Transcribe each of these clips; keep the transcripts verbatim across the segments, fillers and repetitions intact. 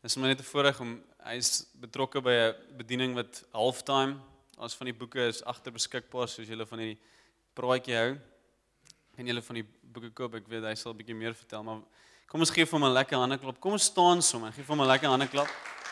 Dis my net 'n voorreg om hy is betrokke by 'n bediening wat halftime, as van die boeke is agter beskikbaar, soos julle van die praatjie hou. En julle van die boeke koop, ek weet hy sal 'n bietjie meer vertel, maar kom ons gee vir hom 'n lekker handeklop. Kom ons staan sommer, gee vir hom 'n lekker handeklop.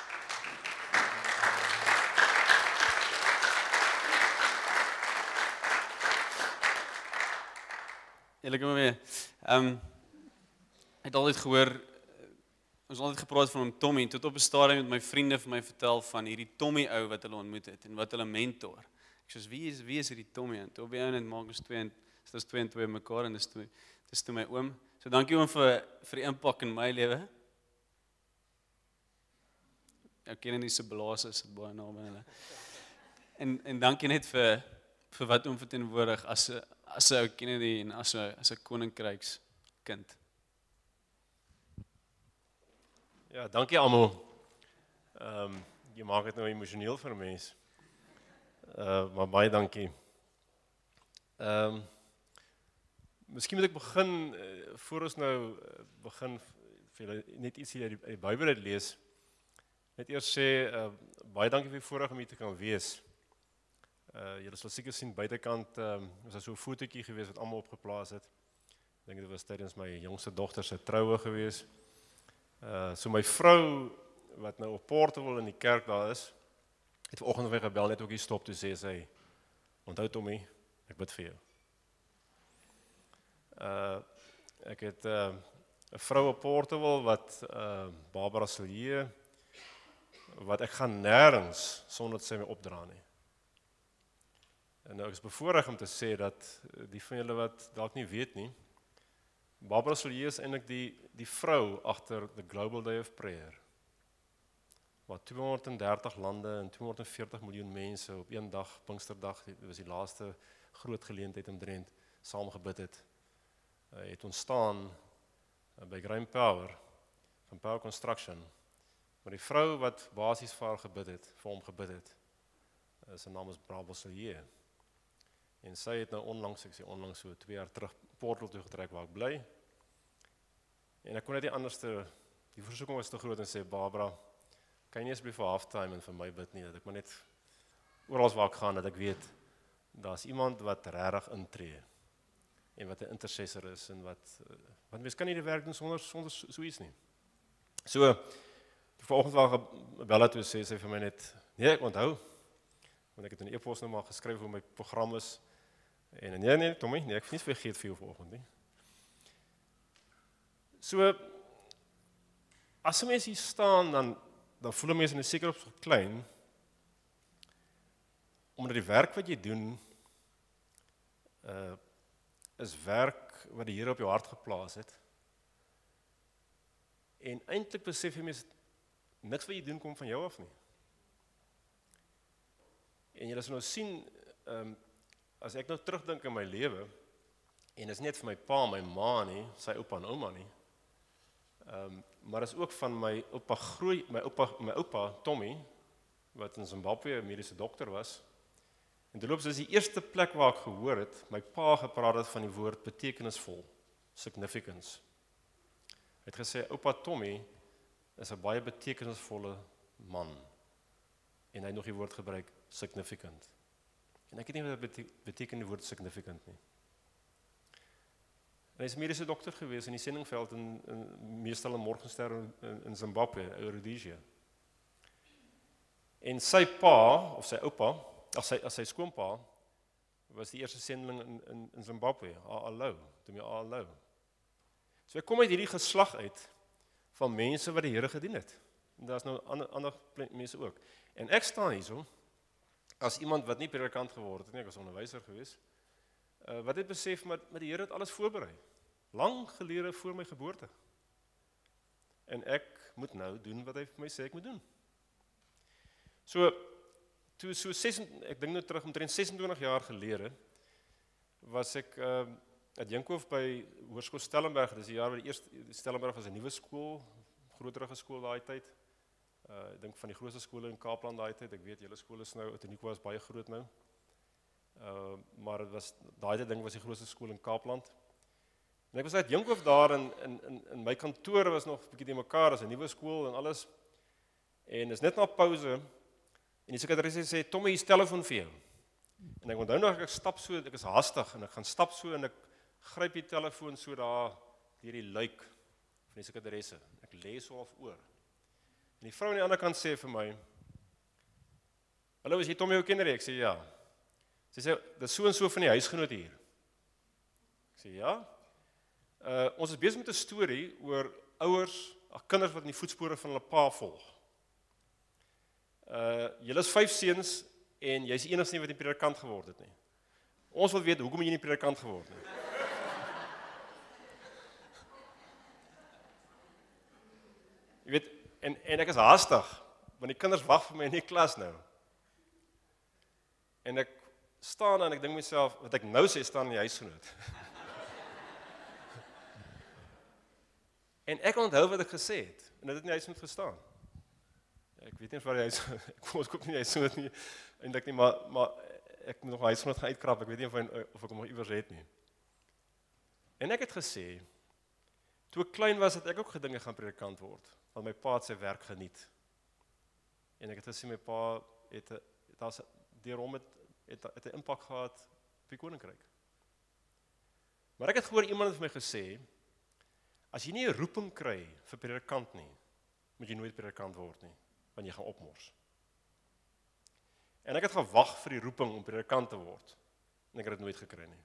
Julle kom weer. Ehm um, ek het altyd gehoor, ons het altyd gepraat van hom Tommy, tot op 'n stadium met my vriende vir my vertel van hierdie Tommy ou wat hulle ontmoet het en wat hulle mentor. Ek sê wie is wie is hierdie Tommy? En toe op die ou en maak ons twee en dis twee en twee mekaar en dis toe dis toe my oom. So dankie oom vir vir die impak in my lewe. Ek ken nie se blaas is dit baie naby hulle. En en dankie net vir vir wat oom verteenwoordig as 'n as 'n ou Kennedy en as 'n as 'n koninkrykskind. Ja, dankie almal. Ehm um, jy maak dit nou emosioneel vir 'n mens. Uh maar baie dankie. Ehm um, Miskien moet ek begin uh, voor ons nou uh, begin vir julle net iets hier uit die, die Bybel uit lees. Net eers sê uh, baie dankie vir die voorreg om hier te kan wees. Uh julle sal seker sien buitekant ehm um, was daar so 'n fotootjie gewees wat almal opgeplaas het. Ek dink dit was tydens my jongste dogter se troue gewees. Uh, so my vrou, wat nou op Portable in die kerk daar is, het vanoggend weer gebel, net ook hier stop, toe sê sy, onthou Tommy, ek bid vir jou. Uh, ek het 'n uh, vrou op Portable, wat uh, Barbara Silje, wat ek gaan nêrens, sonder dat sy my opdra nie. En nou ek is bevoorreg om te sê, dat die van julle wat dalk nie weet nie, Barbara Silje is eintlik die, die vrou agter the Global Day of Prayer, waar tweehonderddertig lande en tweehonderdveertig miljoen mense op een dag, Pinksterdag, dit was die laaste groot geleentheid omtrent, saam gebid het, uh, het ontstaan uh, by Graham Power, van Power Construction, maar die vrou wat basies vir haar gebid het, vir hom gebid het, uh, sy naam is Barbara Silje, en sy het nou onlangs, ek sê onlangs so twee jaar terug, Portal toe getrek waar ek bly. En ek kon net nie anders te, die versoeking was te groot en sê, Barbara, kan jy nie asseblief vir halftime en vir my bid nie, dat ek maar net oral waar ek gaan, dat ek weet, daar's iemand wat regtig intree, en wat 'n intercessor is, en wat, want mens kan nie die werk doen sonder, sonder so iets nie. So, vanoggend waar gebel het, toe sê sy vir my net, nee, ek onthou, want ek het 'n e-pos nou maar geskryf hoe my program is, en nee, nee, Tommy, nee, ek het nie vergeet vir jou vanoggend nie. So, as 'n mens hier staan, dan, dan voel 'n mens in 'n sekere opsig klein, omdat die werk wat jy doen, uh, is werk wat die Here op jou hart geplaas het, en eintlik besef jy mens, niks wat jy doen kom van jou af nie. En jy sal nou sien, um, as ek nou terugdink in my lewe, en is net vir my pa, my ma nie, sy oupa en ouma nie, um, maar is ook van my oupa groei, my oupa, my oupa Tommy, wat in Zimbabwe 'n mediese dokter was, en terloops is die eerste plek waar ek gehoor het, my pa gepraat het van die woord betekenisvol, significance. Hy het gesê, oupa Tommy is 'n baie betekenisvolle man, en hy het nog die woord gebruik, significant. En ek weet nie wat dit beteken die woord significant nie. En hy is mediese dokter gewees in die sendingveld in, in meestal in Morgenster in, in Zimbabwe, Rhodesia. En sy pa, of sy oupa, of sy, as sy skoonpa, was die eerste sendeling in, in, in Zimbabwe, A A Lou, toe my A A Lou. So ek kom uit hierdie geslag uit, van mense wat die Here gedien het. En daar is nou ander, ander mense ook. En ek staan hier so, as iemand wat nie predikant geword het nie, ek was onderwyser gewees, uh, wat het besef, maar, maar die Here het alles voorberei, lang gelede voor my geboorte. En ek moet nou doen wat hy vir my sê ek moet doen. So, toe so sesentwintig, ek dink nou terug omtrent sesentwintig jaar gelede, was ek uh, at Jinkhof by Hoërskool Stellenberg, dis die jaar waar die eerste, Stellenberg was 'n nuwe skool, groterige skool daai tyd, Uh, ek dink van die grootste skole in Kaapland daai tyd, ek weet julle skole is nou, Otaniqua was baie groot nou, uh, maar het was, daai tyd ding was die grootste skool in Kaapland, en ek was uit Jinkhof daar, en in, in, in my kantoor was nog 'n bietjie die mekaar, as 'n nuwe skool en alles, En dis net na pouse en die sekretaresse sê Tommy, hier's telefoon vir jou. En ek onthou nog ek stap so, ek is haastig en ek gaan stap so en ek gryp die telefoon so daar deur die luik van die sekretaresse. Ek lê so half oor. En die vrou aan die ander kant sê vir my, hallo, is jy Tommy jou kinderie? Ek sê ja. Sy sê, dis so en so van die huisgenoot hier. Ek sê ja. Uh, ons is besig met 'n storie oor ouers, ag kinders wat in die voetspore van hulle pa volg. Uh, julle is vyf seuns en jy's die enigste een wat nie predikant geword het nie. Ons wil weet hoekom jy nie predikant geword nie. Jy weet, en en ek is haastig, want die kinders wag vir my in die klas nou. En ek staan en ek dink myself, wat ek nou sê staan in die huisgenoot. En ek onthou wat ek gesê het, en dit het in die huisgenoot gestaan. Ek weet nie of waar die huisgenoot, kom ons koop nie die huisgenoot nie, eintlik nie, maar, maar ek moet nog 'n huisgenoot gaan uitkrap, ek weet nie of, hy, of ek hom nog iewers het nie. En ek het gesê, toe ek klein was, het ek ook gedinge gaan predikant word, want my pa het sy werk geniet. En ek het gesê, my pa het, het deur hom het, het, het 'n impak gehad op die koninkryk. Maar ek het gehoor iemand het vir my gesê, as jy nie 'n roeping kry vir predikant nie, moet jy nooit predikant word nie, want jy gaan opmors. En ek het gewag vir die roeping om predikant te word, en ek het dit nooit gekry nie.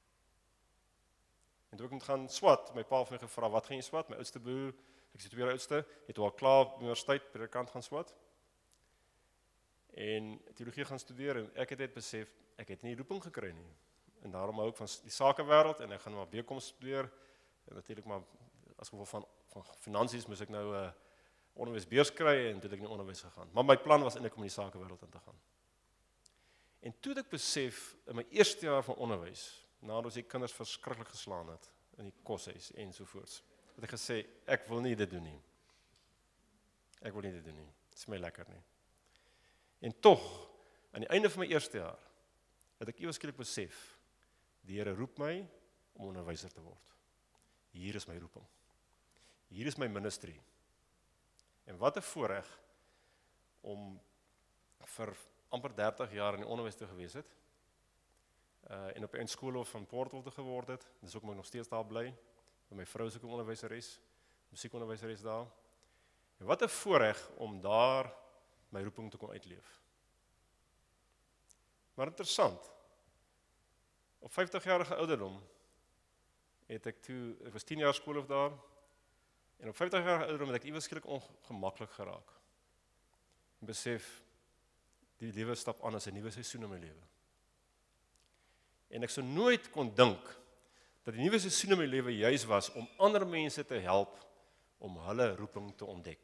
En toe ek moet gaan swat, my pa het my gevra, wat gaan jy swat? My oudste broer, ek is die tweede oudste, het al klaar op universiteit predikant gaan swat, en teologie gaan studeer, en ek het dit besef, ek het nie die roeping gekry nie, en daarom hou ek van die sakewêreld, en ek gaan maar B Com studeer, en natuurlik maar, as gevolg van, van finansies, moes ek nou 'n uh, onderwysbeurs kry, en toe het ek in die onderwys gegaan. Maar my plan was eintlik om in die sakewêreld in te gaan. En toe het ek besef, in my eerste jaar van onderwys, nadat ons die kinders verskriklik geslaan het, in die koshuis, ensovoorts, het ek gesê, ek wil nie dit doen nie. Ek wil nie dit doen nie, dit is my lekker nie. En tog, aan die einde van my eerste jaar, het ek ewe skielik besef, die Here roep my om onderwyser te word. Hier is my roeping. Hier is my ministry. En wat 'n voorreg om vir amper dertig jaar in die onderwys te gewees het, uh, en op 'n skoolhof van Portal te geword het, dis ook maar nog steeds daar bly, met my vrou is ook 'n onderwyseres, musiekonderwyseres daar, en wat 'n voorreg om daar my roeping te kon uitleef. Maar interessant, op vyftig-jarige ouderdom, het ek toe, ek was tien jaar skoolhof daar, en op vyftig jaar ouderdom het ek iewers skielik ongemaklik geraak. En besef, die lewe stap aan as 'n nuwe seisoen in my lewe. En ek sou nooit kon dink, dat die nuwe seisoen in my lewe juis was, om ander mense te help, om hulle roeping te ontdek.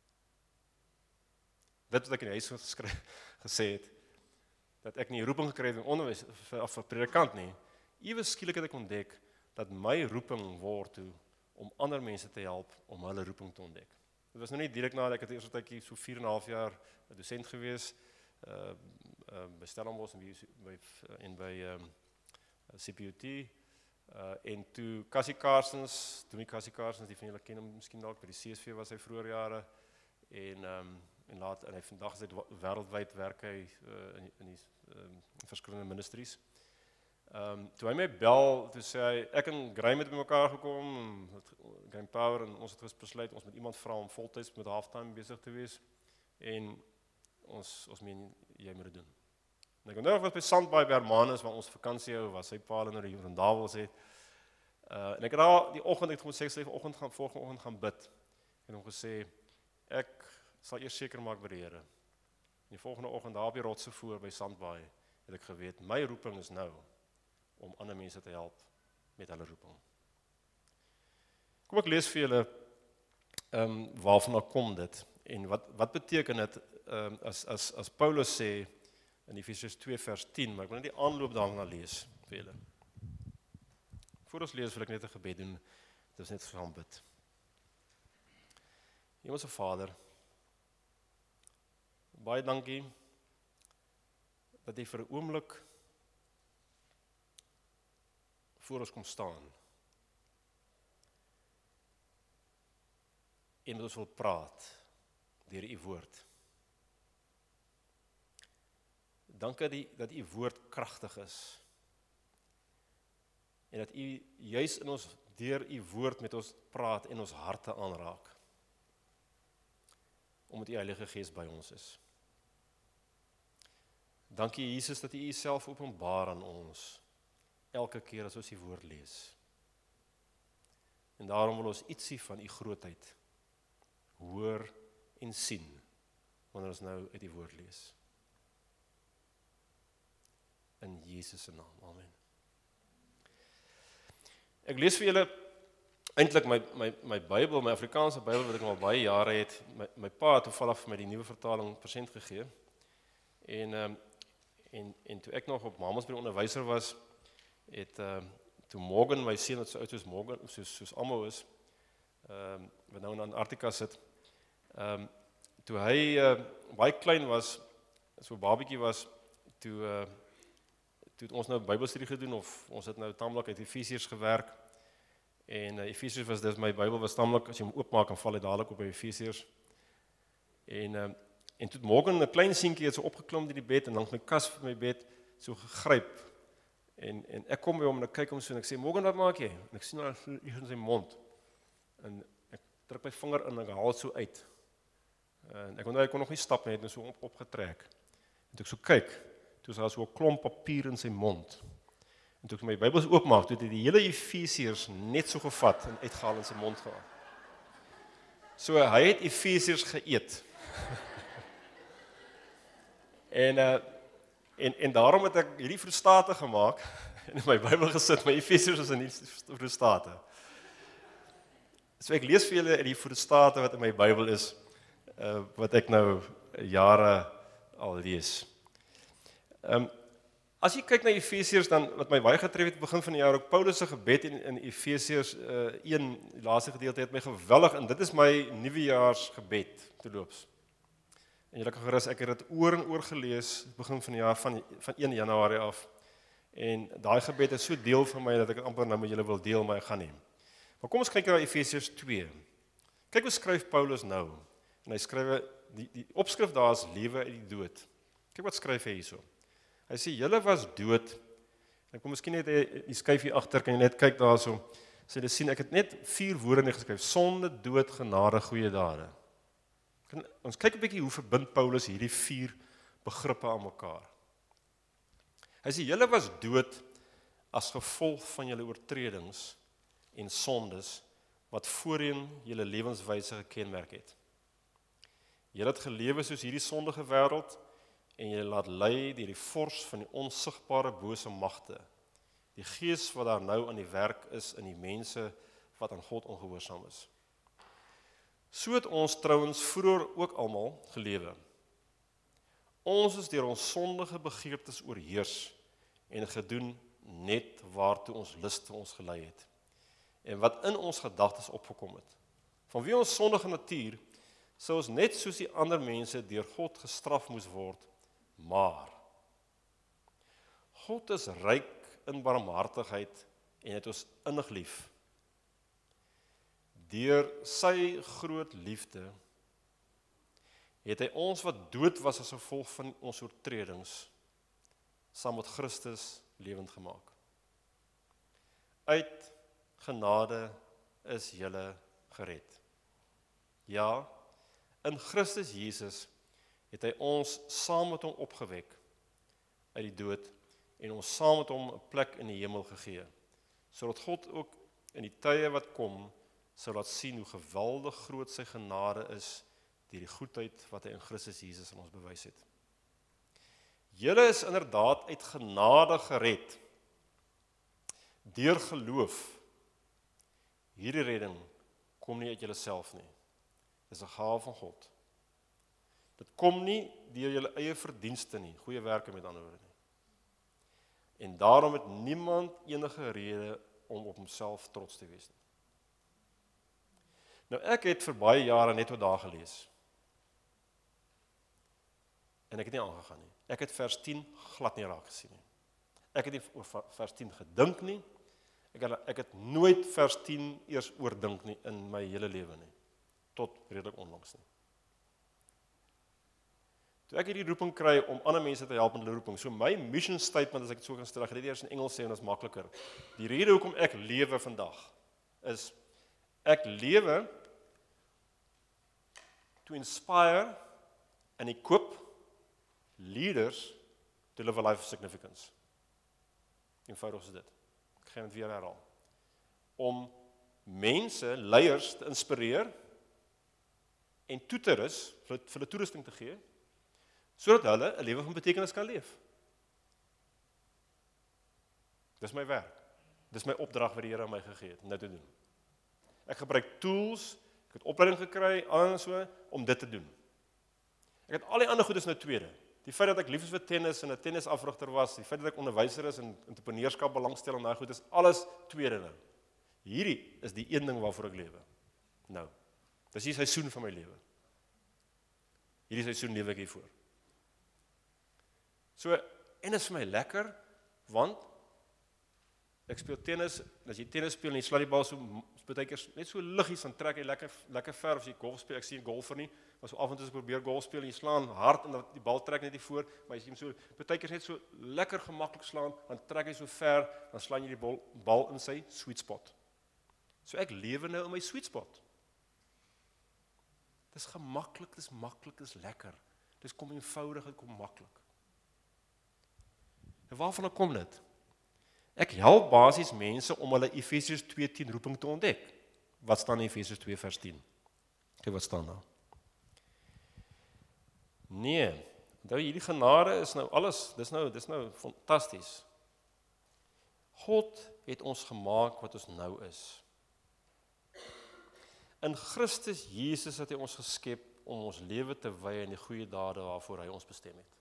Dit wat ek in die huis gesê het, dat ek nie roeping gekry het in onderwys, of vir predikant nie, iewers skielik het ek ontdek, dat my roeping word toe, om ander mense te help, om hulle roeping te ontdek. Dit was nou nie direk nadat ek het eers tydjie so vier en 'n half jaar dosent gewees, uh, uh, by Stellenbosch en by, en by um, C P U T, uh, en toe Cassie Carsons, Tommy Cassie Carsons, die van julle ken hom miskien dalk, by die C S V was hy vroeër jare, en, um, en laat, en hy vandag is hy wêreldwyd werk hy uh, in, in die um, verskillende ministries. Um, toe hy my bel, toe sê hy, ek en Graham het by mekaar gekom, Graham Power, en ons het besluit, ons moet iemand vra om voltyds met halftime besig te wees, en ons, ons meen, jy moet dit doen. En ek onthou was by Sandbaai by Hermanus, waar ons vakansie hou, waar sy pa hulle nou die Rondavels het, uh, en ek het daar die oggend, ek het gesê, ek sê, oggend gaan, volgende oggend gaan bid, ek het hom gesê, ek sal eers seker maak by die Here. En die volgende oggend, daar op die rotse voor by Sandbaai, het ek geweet, my roeping is nou, om ander mense te help met hulle roeping. Kom ek lees vir julle um, waarvan kom dit en wat wat beteken dit um, as as as Paulus sê in Efesiërs twee vers tien, maar ek wil net die aanloop daarna lees vir julle. Voor ons lees wil ek net 'n gebed doen. Dit is net gaan bid. Hemelse Vader, baie dankie dat jy vir 'n oomblik voor ons kom staan en met ons wil praat deur u woord. Dankie dat u dat u woord kragtig is. En dat u juis in ons deur u woord met ons praat en ons harte aanraak. Omdat u Heilige Gees by ons is. Dankie Jesus dat u uself openbaar aan ons elke keer as ons die woord lees. En daarom wil ons ietsie van u grootheid hoor en sien wanneer ons nou uit die woord lees. In Jesus se naam. Amen. Ek lees vir julle eintlik my my my Bybel, my Afrikaanse Bybel wat ek al baie jare het. My my pa het toevallig vir my die nuwe vertaling persent gegee. En ehm um, en en toe ek nog op Mamasbury onderwyser was, het ehm uh, toe Morgan, my seun wat so oud soos Morgan, soos soos almal is, ehm um, wat nou in Antarktika sit. Ehm um, toe hy uh, baie klein was, so 'n babatjie was, toe uh, toe het ons nou Bybelstudie gedoen of ons het nou taamlik uit Efesiërs gewerk. En uh, Efesiërs was dis my Bybel was taamlik as jy hom oopmaak en val hy dadelik op by Efesiërs. En uh, en toe Morgan 'n klein seentjie het so opgeklim in die bed en langs my kas vir my bed so gegryp. En en ek kom by hom en ek kyk hom so en ek sê Morgan, wat maak jy? En ek sien hy iets in sy mond. En ek druk my vinger in en ek haal so uit. En ek onthou hy kon nog nie stap nie, het net so op, opgetrek. En toe ek so kyk, toe was daar so 'n klomp papier in sy mond. En toe ek my Bybel oopmaak, toe het hy die hele Efesiërs net so gevat en uitgehaal in sy mond gehaal. So hy het Efesiërs geëet. en uh, en en daarom het ek hierdie vroegstate gemaak en in my Bybel gesit, my Efesiërs is in die vroegstate. So ek lees vir julle uit die vroegstate wat in my Bybel is, uh, wat ek nou jare al lees. Ehm um, As jy kyk na Efesiërs, dan wat my baie getref het begin van die jaar, ook Paulus se gebed in, in Efesiërs uh, een, die laaste gedeelte het my geweldig, en dit is my nuwejaarsgebed terloops. En julle kan gerus, ek het dit oor en oor gelees, begin van die jaar, van, van een Januarie af, en daai gebed is so deel van my, dat ek het amper nou met julle wil deel, maar ek gaan nie. Maar kom ons kyk na Efesiërs twee. Kyk wat skryf Paulus nou, en hy skryf, die, die opskrif daar is lewe uit die dood. Kyk wat skryf hy hierso. Hy sê, julle was dood, en kom miskien net die skyf hier agter, kan jy net kyk daar so, sê jy sien, ek het net vier woorde net geskryf, sonde, dood, genade, goeie dade. Kan, ons kyk 'n bietjie hoe verbind Paulus hierdie vier begrippe aan mekaar. Hy sê, julle was dood as gevolg van julle oortredings en sondes, wat voorheen julle lewenswyse gekenmerk het. Julle het gelewe soos hierdie sondige wêreld, en jy laat lei deur die vors van die onsigbare bose magte, die gees wat daar nou aan die werk is in die mense wat aan God ongehoorsaam is. So het ons trouens vroeër ook almal gelewe. Ons is deur ons sondige begeertes oorheers en gedoen net waartoe ons liste ons gelei het, en wat in ons gedagtes opgekom het. Vanweë ons sondige natuur sou ons net soos die ander mense deur God gestraf moes word. Maar God is ryk in barmhartigheid en het ons innig lief. Deur sy groot liefde het hy ons wat dood was as gevolg van ons oortredings saam met Christus lewend gemaak. Uit genade is julle gered. Ja, in Christus Jesus het hy ons saam met hom opgewek uit die dood en ons saam met hom 'n plek in die hemel gegee, sodat God ook in die tye wat kom sou laat sien hoe geweldig groot sy genade is deur die goedheid wat hy in Christus Jesus aan ons bewys het. Julle is inderdaad uit genade gered deur geloof. Hierdie redding kom nie uit julleself nie. Dit is 'n gawe van God. Dit kom nie deur julle eie verdienste nie, goeie werke met ander woorde nie. En daarom het niemand enige rede om op homself trots te wees nie. Nou ek het vir baie jare net wat daar gelees. En ek het nie aangegaan nie. Ek het vers tien glad nie raak gesien nie. Ek het nie oor vers tien gedink nie. Ek het, ek het nooit vers tien eers oordink nie in my hele lewe nie. Tot redelik onlangs nie. Toe ek hierdie roeping kry om ander mense te help met hulle roeping. So my mission statement, as ek dit so kan stel, ek gaan dit eers in Engels sê en dit is makliker. Die rede hoekom ek lewe vandag is ek lewe to inspire and equip leaders to live a life of significance. Eenvoudig is dit. Ek gaan dit weer herhaal. Om mense, leiers te inspireer en toe te rus, vir hulle toerusting te gee, sodat hulle 'n lewe van betekenis kan leef. Dis my werk. Dis my opdrag wat die Here aan my gegee het om dit te doen. Ek gebruik tools, ek het opleiding gekry, aan so om dit te doen. Ek het al die ander goedes nou tweede. Die feit dat ek lief is vir tennis en 'n tennisafrigter was, die feit dat ek onderwyser is en entrepreneurskap belangstel en daai goed is alles tweede nou. Hierdie is die een ding waarvoor ek lewe. Nou. Dis die seisoen van my lewe. Hierdie seisoen lewe ek hiervoor. So, en is vir my lekker, want ek speel tennis, en as jy tennis speel en jy sla die bal so, partykeer net so liggies, dan trek hy lekker, lekker ver, as jy golf speel, ek sien golfer nie, maar so af en toe as ek probeer golf speel, en jy slaan hard, en die bal trek net nie voor, maar as jy hom so, partykeer net so lekker gemaklik slaan, dan trek hy so ver, dan slaan jy die bal, bal in sy sweet spot. So ek lewe nou in my sweet spot. Dis gemaklik, dis maklik, dis lekker. Dis kom eenvoudig, dit kom maklik. En waarvan kom dit? Ek help basies mense om hulle Efesiërs twee tien roeping te ontdek. Wat staan in Efesiërs twee vers tien? Kyk wat staan daar. Nee, onthou hierdie genade is nou alles, dis nou, dis nou fantasties. God het ons gemaak wat ons nou is. In Christus Jesus het hy ons geskep om ons lewe te wy aan die goeie dade waarvoor hy ons bestem het.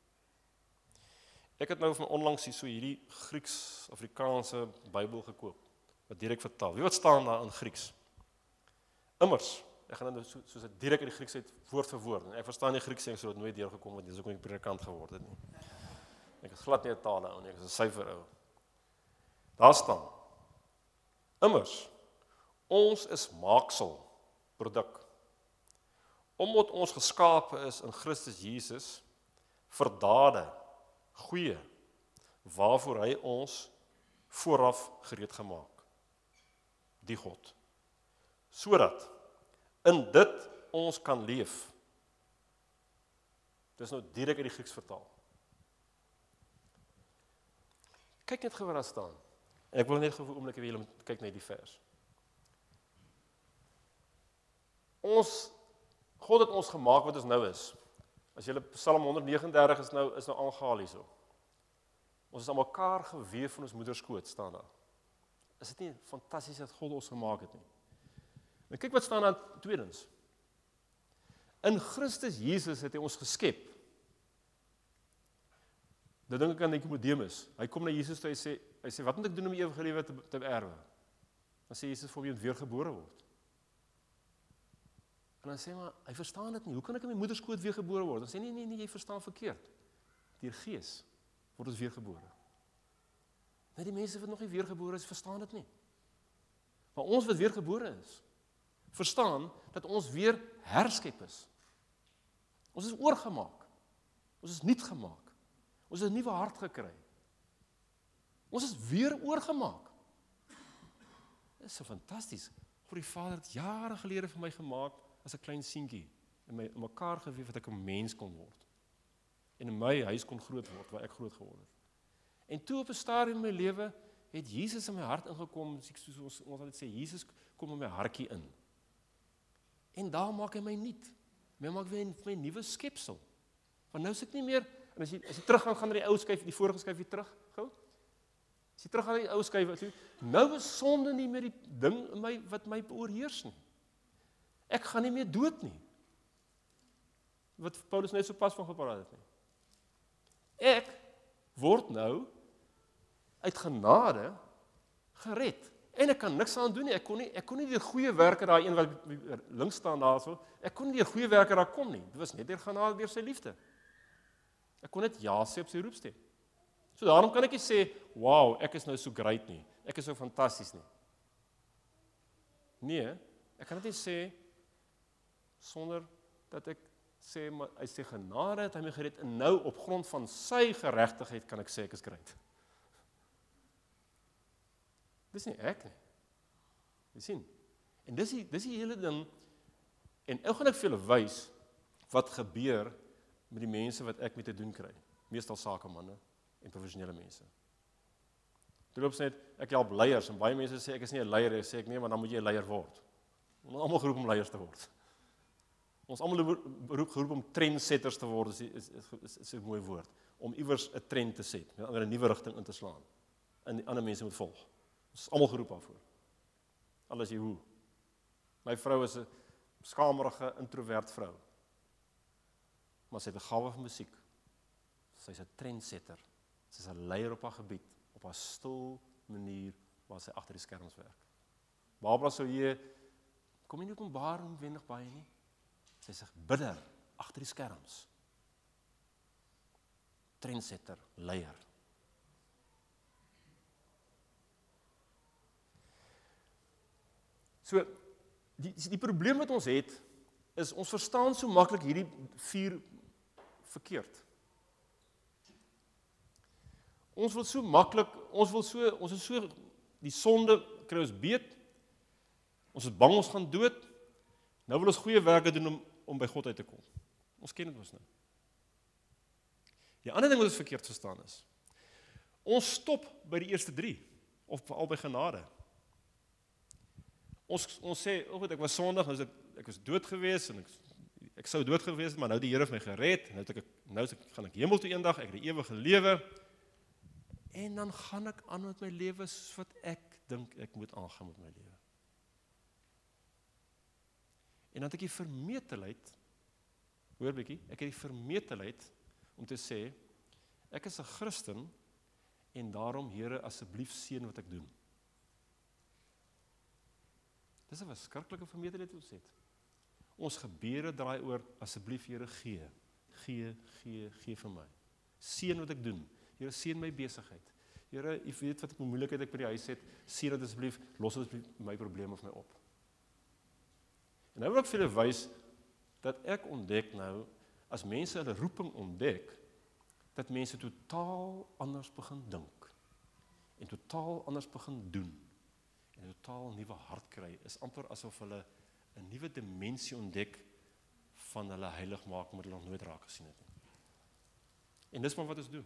Ek het nou van onlangs hier so hierdie Grieks-Afrikaanse Bybel gekoop, wat direk vertaal. Wie wat staan daar in Grieks? Immers, ek gaan nou so, soos dit direk in die Grieks uit woord vir woord. En ek verstaan die Grieks, ek sou dit nooit deurgekom het, dis ook nie predikant geword het nie. Ek is glad nie 'n tale ou nie, ek is 'n syfer ou. Daar staan, immers, ons is maaksel, produk. Omdat ons geskape is in Christus Jesus, vir dade, goeie, waarvoor hy ons vooraf gereed gemaak. Die God. Sodat in dit ons kan leef. Dis nou direk uit die Grieks vertaal. Kyk net gou wat daar staan. En ek wil net gou 'n oomblik hê julle moet kyk na die vers. Ons God het ons gemaak wat ons nou is. As jy Psalm honderd vyf nege is nou is nou aangehaal hierso. Ons is aan mekaar gewewe van ons moeder skoot, staan daar. Is dit nie fantasties dat God ons gemaak het nie? En kyk wat staan daar tweedens. In Christus Jesus het hy ons geskep. Nou dink ek aan Nikodemus. Hy kom na Jesus toe, hy sê, hy sê, wat moet ek doen om die ewige lewe te, te erwe? Dan sê Jesus vir hom, jy moet weergebore word. En dan sê maar, hy verstaan dit nie. Hoe kan ek in my moeder skoot weergebore word? Dan sê nee, nee, nee, jy verstaan verkeerd. Deur Gees word ons weergebore. Nou die mense wat nog nie weergebore is, verstaan dit nie. Maar ons wat weergebore is, verstaan dat ons weer herskep is. Ons is oorgemaak. Ons is nuut gemaak. Ons het 'n nuwe hart gekry. Ons is weer oorgemaak. Dit is so fantasties. God die Vader het jare gelede vir my gemaak as 'n klein seentjie en my in mekaar gewewe dat ek 'n mens kon word. En in my huis kon groot word waar ek groot geword het. En toe op 'n stadium in my lewe het Jesus in my hart ingekom, soos ons ons altyd sê, Jesus kom in my hartjie in. En daar maak hy my nuut. My maak weer my nuwe skepsel. Want nou is ek nie meer, en as jy as jy teruggaan gaan na die ou skyf, die vorige skyf weer terug, gou. As jy teruggaan na die ou skyf toe, nou is sonde nie meer die ding in my wat my beoorheers nie. Ek gaan nie meer dood nie. Wat Paulus net so pas van gepraat het nie. Ek word nou uit genade gered. En ek kan niks aan doen nie. Ek kon nie ek kon nie deur goeie werke daai een wat links staan daarso. Ek kon nie deur goeie werke daar kom nie. Dit was net deur genade deur sy liefde. Ek kon net ja sê op sy roepstem. So daarom kan ek nie sê, "Wow, ek is nou so great nie. Ek is so fantasties nie." Nee, ek kan dit nie sê sonder dat ek sê maar hy sê genade het hy my gered en nou op grond van sy geregtigheid kan ek sê ek is gered. Dis nie ek nie. Jy sien. En dis die dis die hele ding en nou gaan ek vir julle wys wat gebeur met die mense wat ek mee te doen kry. Meestal sakemanne en professionele mense. Toe loop net ek help leiers en baie mense sê ek is nie 'n leier nie, sê ek nee, maar dan moet jy 'n leier word. Ons is almal geroep om leiers te word. Ons almal beroep geroep om trendsetters te word, is is is, is 'n mooi woord, om iewers 'n trend te set, met ander 'n nuwe rigting in te slaan. En die ander mense moet volg. Ons is almal geroep daarvoor. Alles jy hoe. My vrou is 'n skamerige introvert vrou. Maar sy het 'n gawe vir musiek. Sy's 'n trendsetter. Sy's 'n leier op haar gebied, op haar stil manier waar sy agter die skerms werk. Barbara sou hier kom nie openbaar omwendig baie nie. Sy's 'n bidder agter die skerms. Trendsetter, leier. So die die probleem wat ons het is ons verstaan so maklik hierdie vier verkeerd. Ons wil so maklik, ons wil so, ons is so die sonde kry ons beet. Ons is bang ons gaan dood. Nou wil ons goeie werke doen om om by God uit te kom. Ons ken dit mos nou. Die ander ding wat ons verkeerd verstaan is, ons stop by die eerste drie of veral by genade. Ons ons sê, "O God, ek was sondig, nou is ek ek was dood gewees en ek ek sou dood gewees, maar nou die Here het my gered. Nou het ek nou is ek, gaan ek hemel toe eendag, ek het die ewige lewe. En dan gaan ek aan met my lewe soos wat ek dink ek moet aangaan met my lewe." En dan het ek die vermetelheid, hoor bietjie, ek het die vermetelheid om te sê, ek is 'n Christen en daarom Here asseblief seën wat ek doen. Dis 'n verskriklike vermetelheid wat ons het. Ons gebede draai oor, asseblief Here gee, gee, gee, gee vir my. Seën wat ek doen. Here seën my besigheid. Here, U weet wat ek 'n moeilikheid ek by die huis het, seën dit asseblief, los asseblief my probleme vir my op. En nou wil ek vir julle wys dat ek ontdek nou, as mense hulle roeping ontdek, dat mense totaal anders begin dink en totaal anders begin doen en 'n totaal nuwe hart kry. Is amper asof hulle 'n nuwe dimensie ontdek van hulle heilig maak omdat hulle nog nooit raak gesien het nie. En dis maar wat ons doen.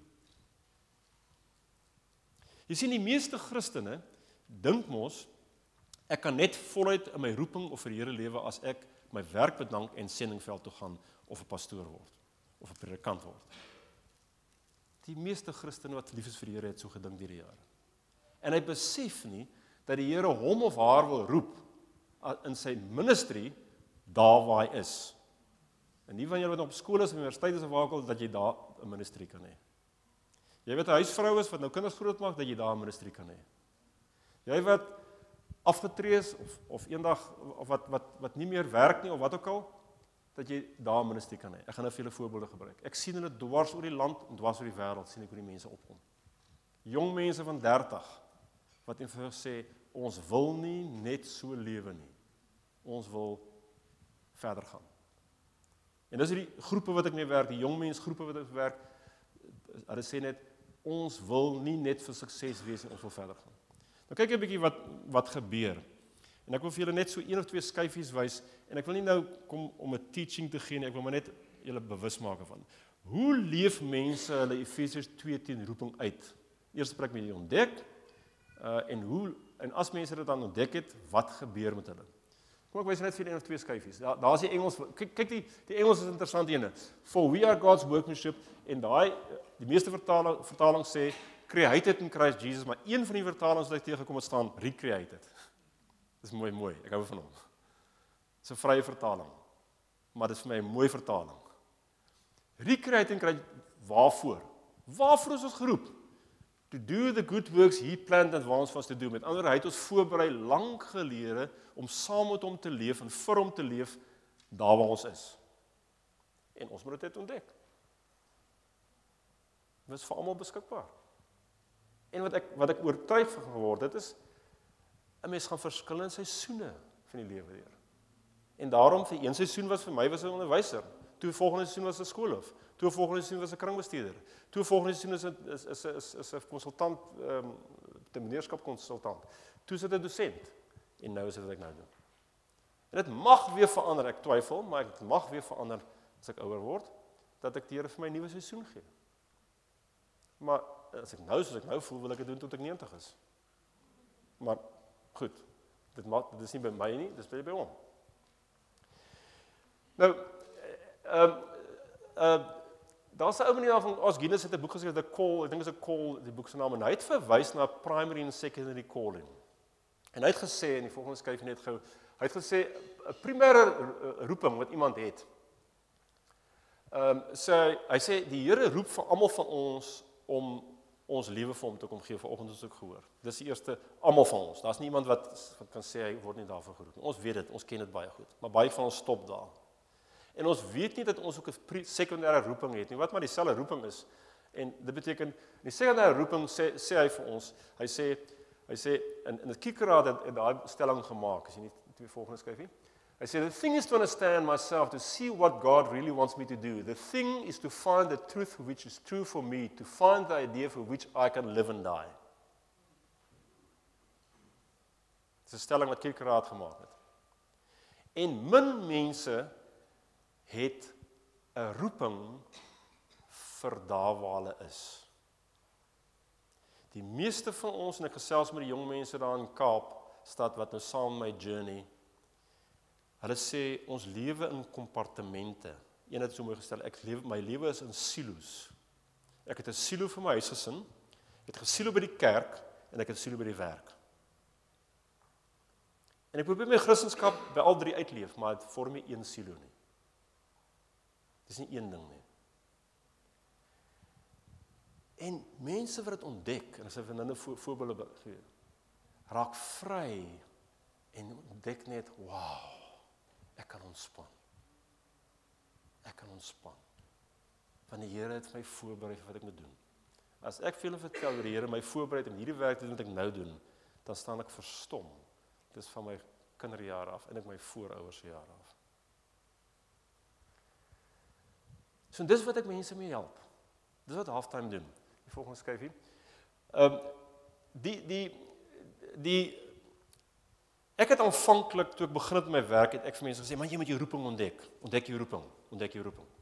Jy sien, die meeste Christene dink mos ek kan net voluit in my roeping of vir die Here lewe as ek my werk bedank en sendingveld toe gaan of 'n pastoor word of 'n predikant word. Die meeste Christene wat lief is vir die Here het so gedink deur die jare. En hy besef nie dat die Here hom of haar wil roep in sy ministry daar waar hy is. En nie wanneer jy op skool is, universiteit is of waar ook al dat jy daar 'n ministry kan hê. Jy weet 'n huisvrou is wat nou kinders grootmaak dat jy daar 'n ministry kan hê. Jy wat afgetree is of of eendag of wat wat wat nie meer werk nie of wat ook al, dat jy daar 'n ministry kan hê. Ek gaan nou vir julle voorbeelde gebruik. Ek sien hulle dwars oor die land en dwars oor die wêreld sien ek hoe die mense opkom. Jong mense van dertig wat eenvoudig sê ons wil nie net so lewe nie. Ons wil verder gaan. En dis die groepe wat ek mee werk, die jong mensgroepe wat ek werk, hulle sê net ons wil nie net vir sukses wees nie, ons wil verder gaan. Nou kyk 'n bietjie wat wat gebeur. En ek wil vir julle net so een of twee skyfies wys en ek wil nie nou kom om 'n teaching te gee nie, ek wil maar net julle bewus maak van. Hoe leef mense hulle Efesiërs twee tien roeping uit? Eers praat ek met julle ontdek uh, en hoe en as mense dit dan ontdek het, wat gebeur met hulle? Kom ek wys net vir een of twee skyfies. Daar daar's die Engels. Kyk kyk die die Engels is interessant ene. For we are God's workmanship en daai die meeste vertaling vertaling sê created in Christ Jesus, maar een van die vertalings wat ek tegekom het staan recreated. Dis mooi mooi. Ek hou van hom. Dis 'n vrye vertaling. Maar dit is vir my 'n mooi vertaling. Recreated in Christ waarvoor? Waarvoor is ons geroep? To do the good works he planned and advanced for us to do. Met ander, hy het ons voorberei lank gelede om saam met hom te leef en vir hom te leef daar waar ons is. En ons moet dit ontdek. Dit is vir almal beskikbaar. En wat ek wat ek oortuig van geword het is 'n mens gaan verskillende seisoene van die lewe deur. En daarom vir een seisoen was vir my was 'n onderwyser. Toe volgende seisoen was 'n skoolhoof. Toe volgende seisoen was 'n kringbestuurder. Toe volgende seisoen is 'n is is is is 'n konsultant, ehm um, termineerskapkonsultant. Toe sit 'n dosent. En nou is dit wat ek nou doen. En dit mag weer verander, ek twyfel, maar dit mag weer verander as ek ouer word, dat ek die Here vir my nuwe seisoen gee. Maar as ek nou soos ek nou voel, wil ek dit doen tot ek negentig is. Maar goed, dit maak dit is nie by my nie, dis by by hom. Nou, ehm uh, uh, daar's 'n ou meneer van Os Guinness het 'n boek geskryf, The Call, ek dink dit is 'n Call, die boek se naam, en hy het verwys na primary en secondary calling. En hy het gesê, en die volgende skryf jy net gou, hy het gesê 'n primêre roeping wat iemand het. Ehm um, sê hy, hy sê die Here roep vir almal van ons om ons lewe vir hom te kom gee, vanoggend ons ook gehoor. Dis die eerste, almal van ons. Daar's nie iemand wat, wat kan sê hy word nie daarvoor geroep nie. Ons weet dit, ons ken dit baie goed, maar baie van ons stop daar. En ons weet nie dat ons ook 'n sekondêre roeping het nie, wat maar dieselfde roeping is. En dit beteken, die sekondêre roeping sê, sê hy vir ons, hy sê, hy sê, in, in die Kierkegaard het, het daai stelling gemaak, as jy nie die volgende skryf nie. Hy sê, the thing is to understand myself, to see what God really wants me to do. The thing is to find the truth which is true for me, to find the idea for which I can live and die. Dit is 'n stelling wat Kierkegaard gemaak het. En min mense het 'n roeping vir daar waar hulle is. Die meeste van ons, en ek gesels met die jong mense daar in Kaapstad wat nou saam my journey, hulle sê ons lewe in kompartemente. Een het so mooi gestel, ek lewe, my lewe is in silo's. Ek het 'n silo vir my huisgesin, ek het 'n silo by die kerk en ek het 'n silo by die werk. En ek probeer my Christendom by al drie uitleef, maar dit vorm nie een silo nie. Dis nie een ding nie. En mense wat dit ontdek, en as ek nou 'n voorbeelde gee, raak vry en ontdek net, wow, ek kan ontspan. Ek kan ontspan. Want die Here het my voorberei vir wat ek moet doen. As ek vir julle vertel dat die Here my voorberei om hierdie werk te doen wat ek nou doen, dan staan ek verstom. Dis van my kinderjare af en ek my voorouers se jare af. So dis wat ek mense mee help. Dis wat Halftime doen. Die volgende skryf hier. Ehm um, die die die ek het aanvanklik toe ek begin het met my werk het ek vir mense gesê, man, jy moet jou roeping ontdek. Ontdek jou roeping. Ontdek jou roeping.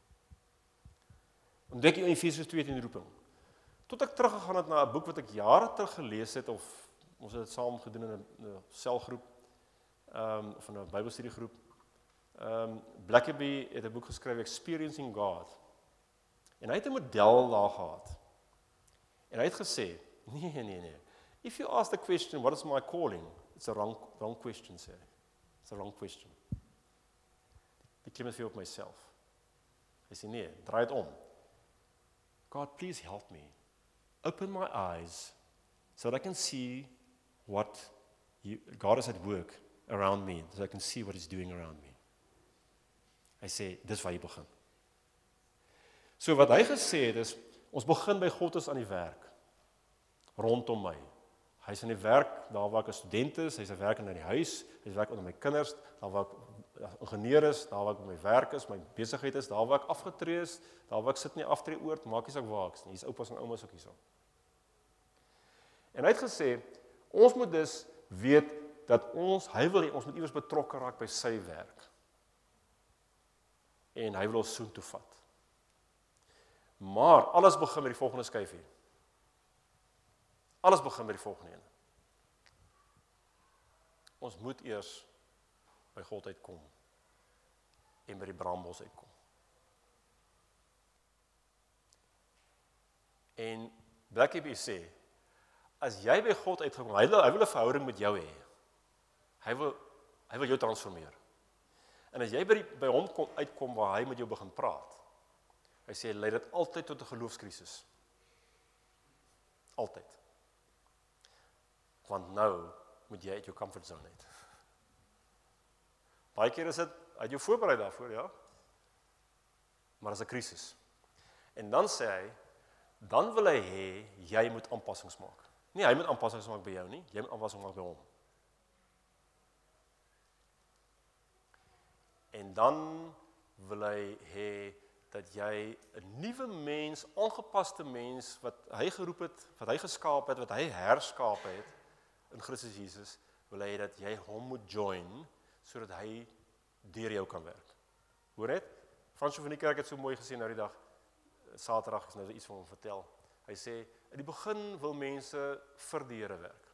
Ontdek jou Efesiërs twee tien roeping. Tot ek teruggegaan het na 'n boek wat ek jare terug gelees het, of ons het dit saam gedoen in 'n selgroep, ehm um, of in 'n Bybelstudiegroep. Ehm um, Blackaby het 'n boek geskryf, Experiencing God. En hy het 'n model daar gehad. En hy het gesê, nee, nee, nee. If you ask the question, what is my calling? It's a wrong, wrong question, sê hy. It's a wrong question. Ek klim dit vir op myself. Hy sê, nee, draai dit om. God, please help me. Open my eyes so that I can see what you, God is at work around me, so I can see what He's doing around me. Hy sê, dis waar jy begin. So wat hy gesê het is, ons begin by God is aan die werk, rondom my. Hy is aan die werk, daar waar ek 'n student is, hy is aan die werk in die huis, hy is werk onder my kinders, daar waar ek ingenieur is, daar waar ek by my werk is, my besigheid is, daar waar ek afgetree is, daar waar ek sit nie aftreeoord, maak nie saak waar ek is nie, hier's oupas en oumas ook hierso. En hy het gesê, ons moet dus weet, dat ons, hy wil hê, ons moet iewers betrokke raak by sy werk. En hy wil ons soontoe vat. Maar, alles begin met die volgende skyfie. Alles begin met die volgende ene. Ons moet eers by God uitkom en by die brambos uitkom. En Blackaby sê, as jy by God uitgekom, hy wil, hy wil 'n verhouding met jou hê. Hy wil, hy wil jou transformeer. En as jy by, die, by hom kom, uitkom waar hy met jou begin praat, hy sê, lei dit altyd tot 'n geloofskrisis. Altyd. Want nou moet jy uit jou comfort zone uit. Baie keer is dit, uit jou voorberei daarvoor, ja. Maar as 'n krisis. En dan sê hy, dan wil hy hê, jy moet aanpassings maak. Nee, hy moet aanpassings maak by jou nie, jy moet aanpassings maak by hom. En dan wil hy hê dat jy 'n nuwe mens, ongepaste mens wat hy geroep het, wat hy geskaap het, wat hy herskaap het in Christus Jesus, wil hy dat jy hom moet join sodat hy deur jou kan werk. Hoor net? Fransjo van die kerk het so mooi gesê nou die dag, Saterdag is nou iets van hom vertel. Hy sê in die begin wil mense vir die Here werk.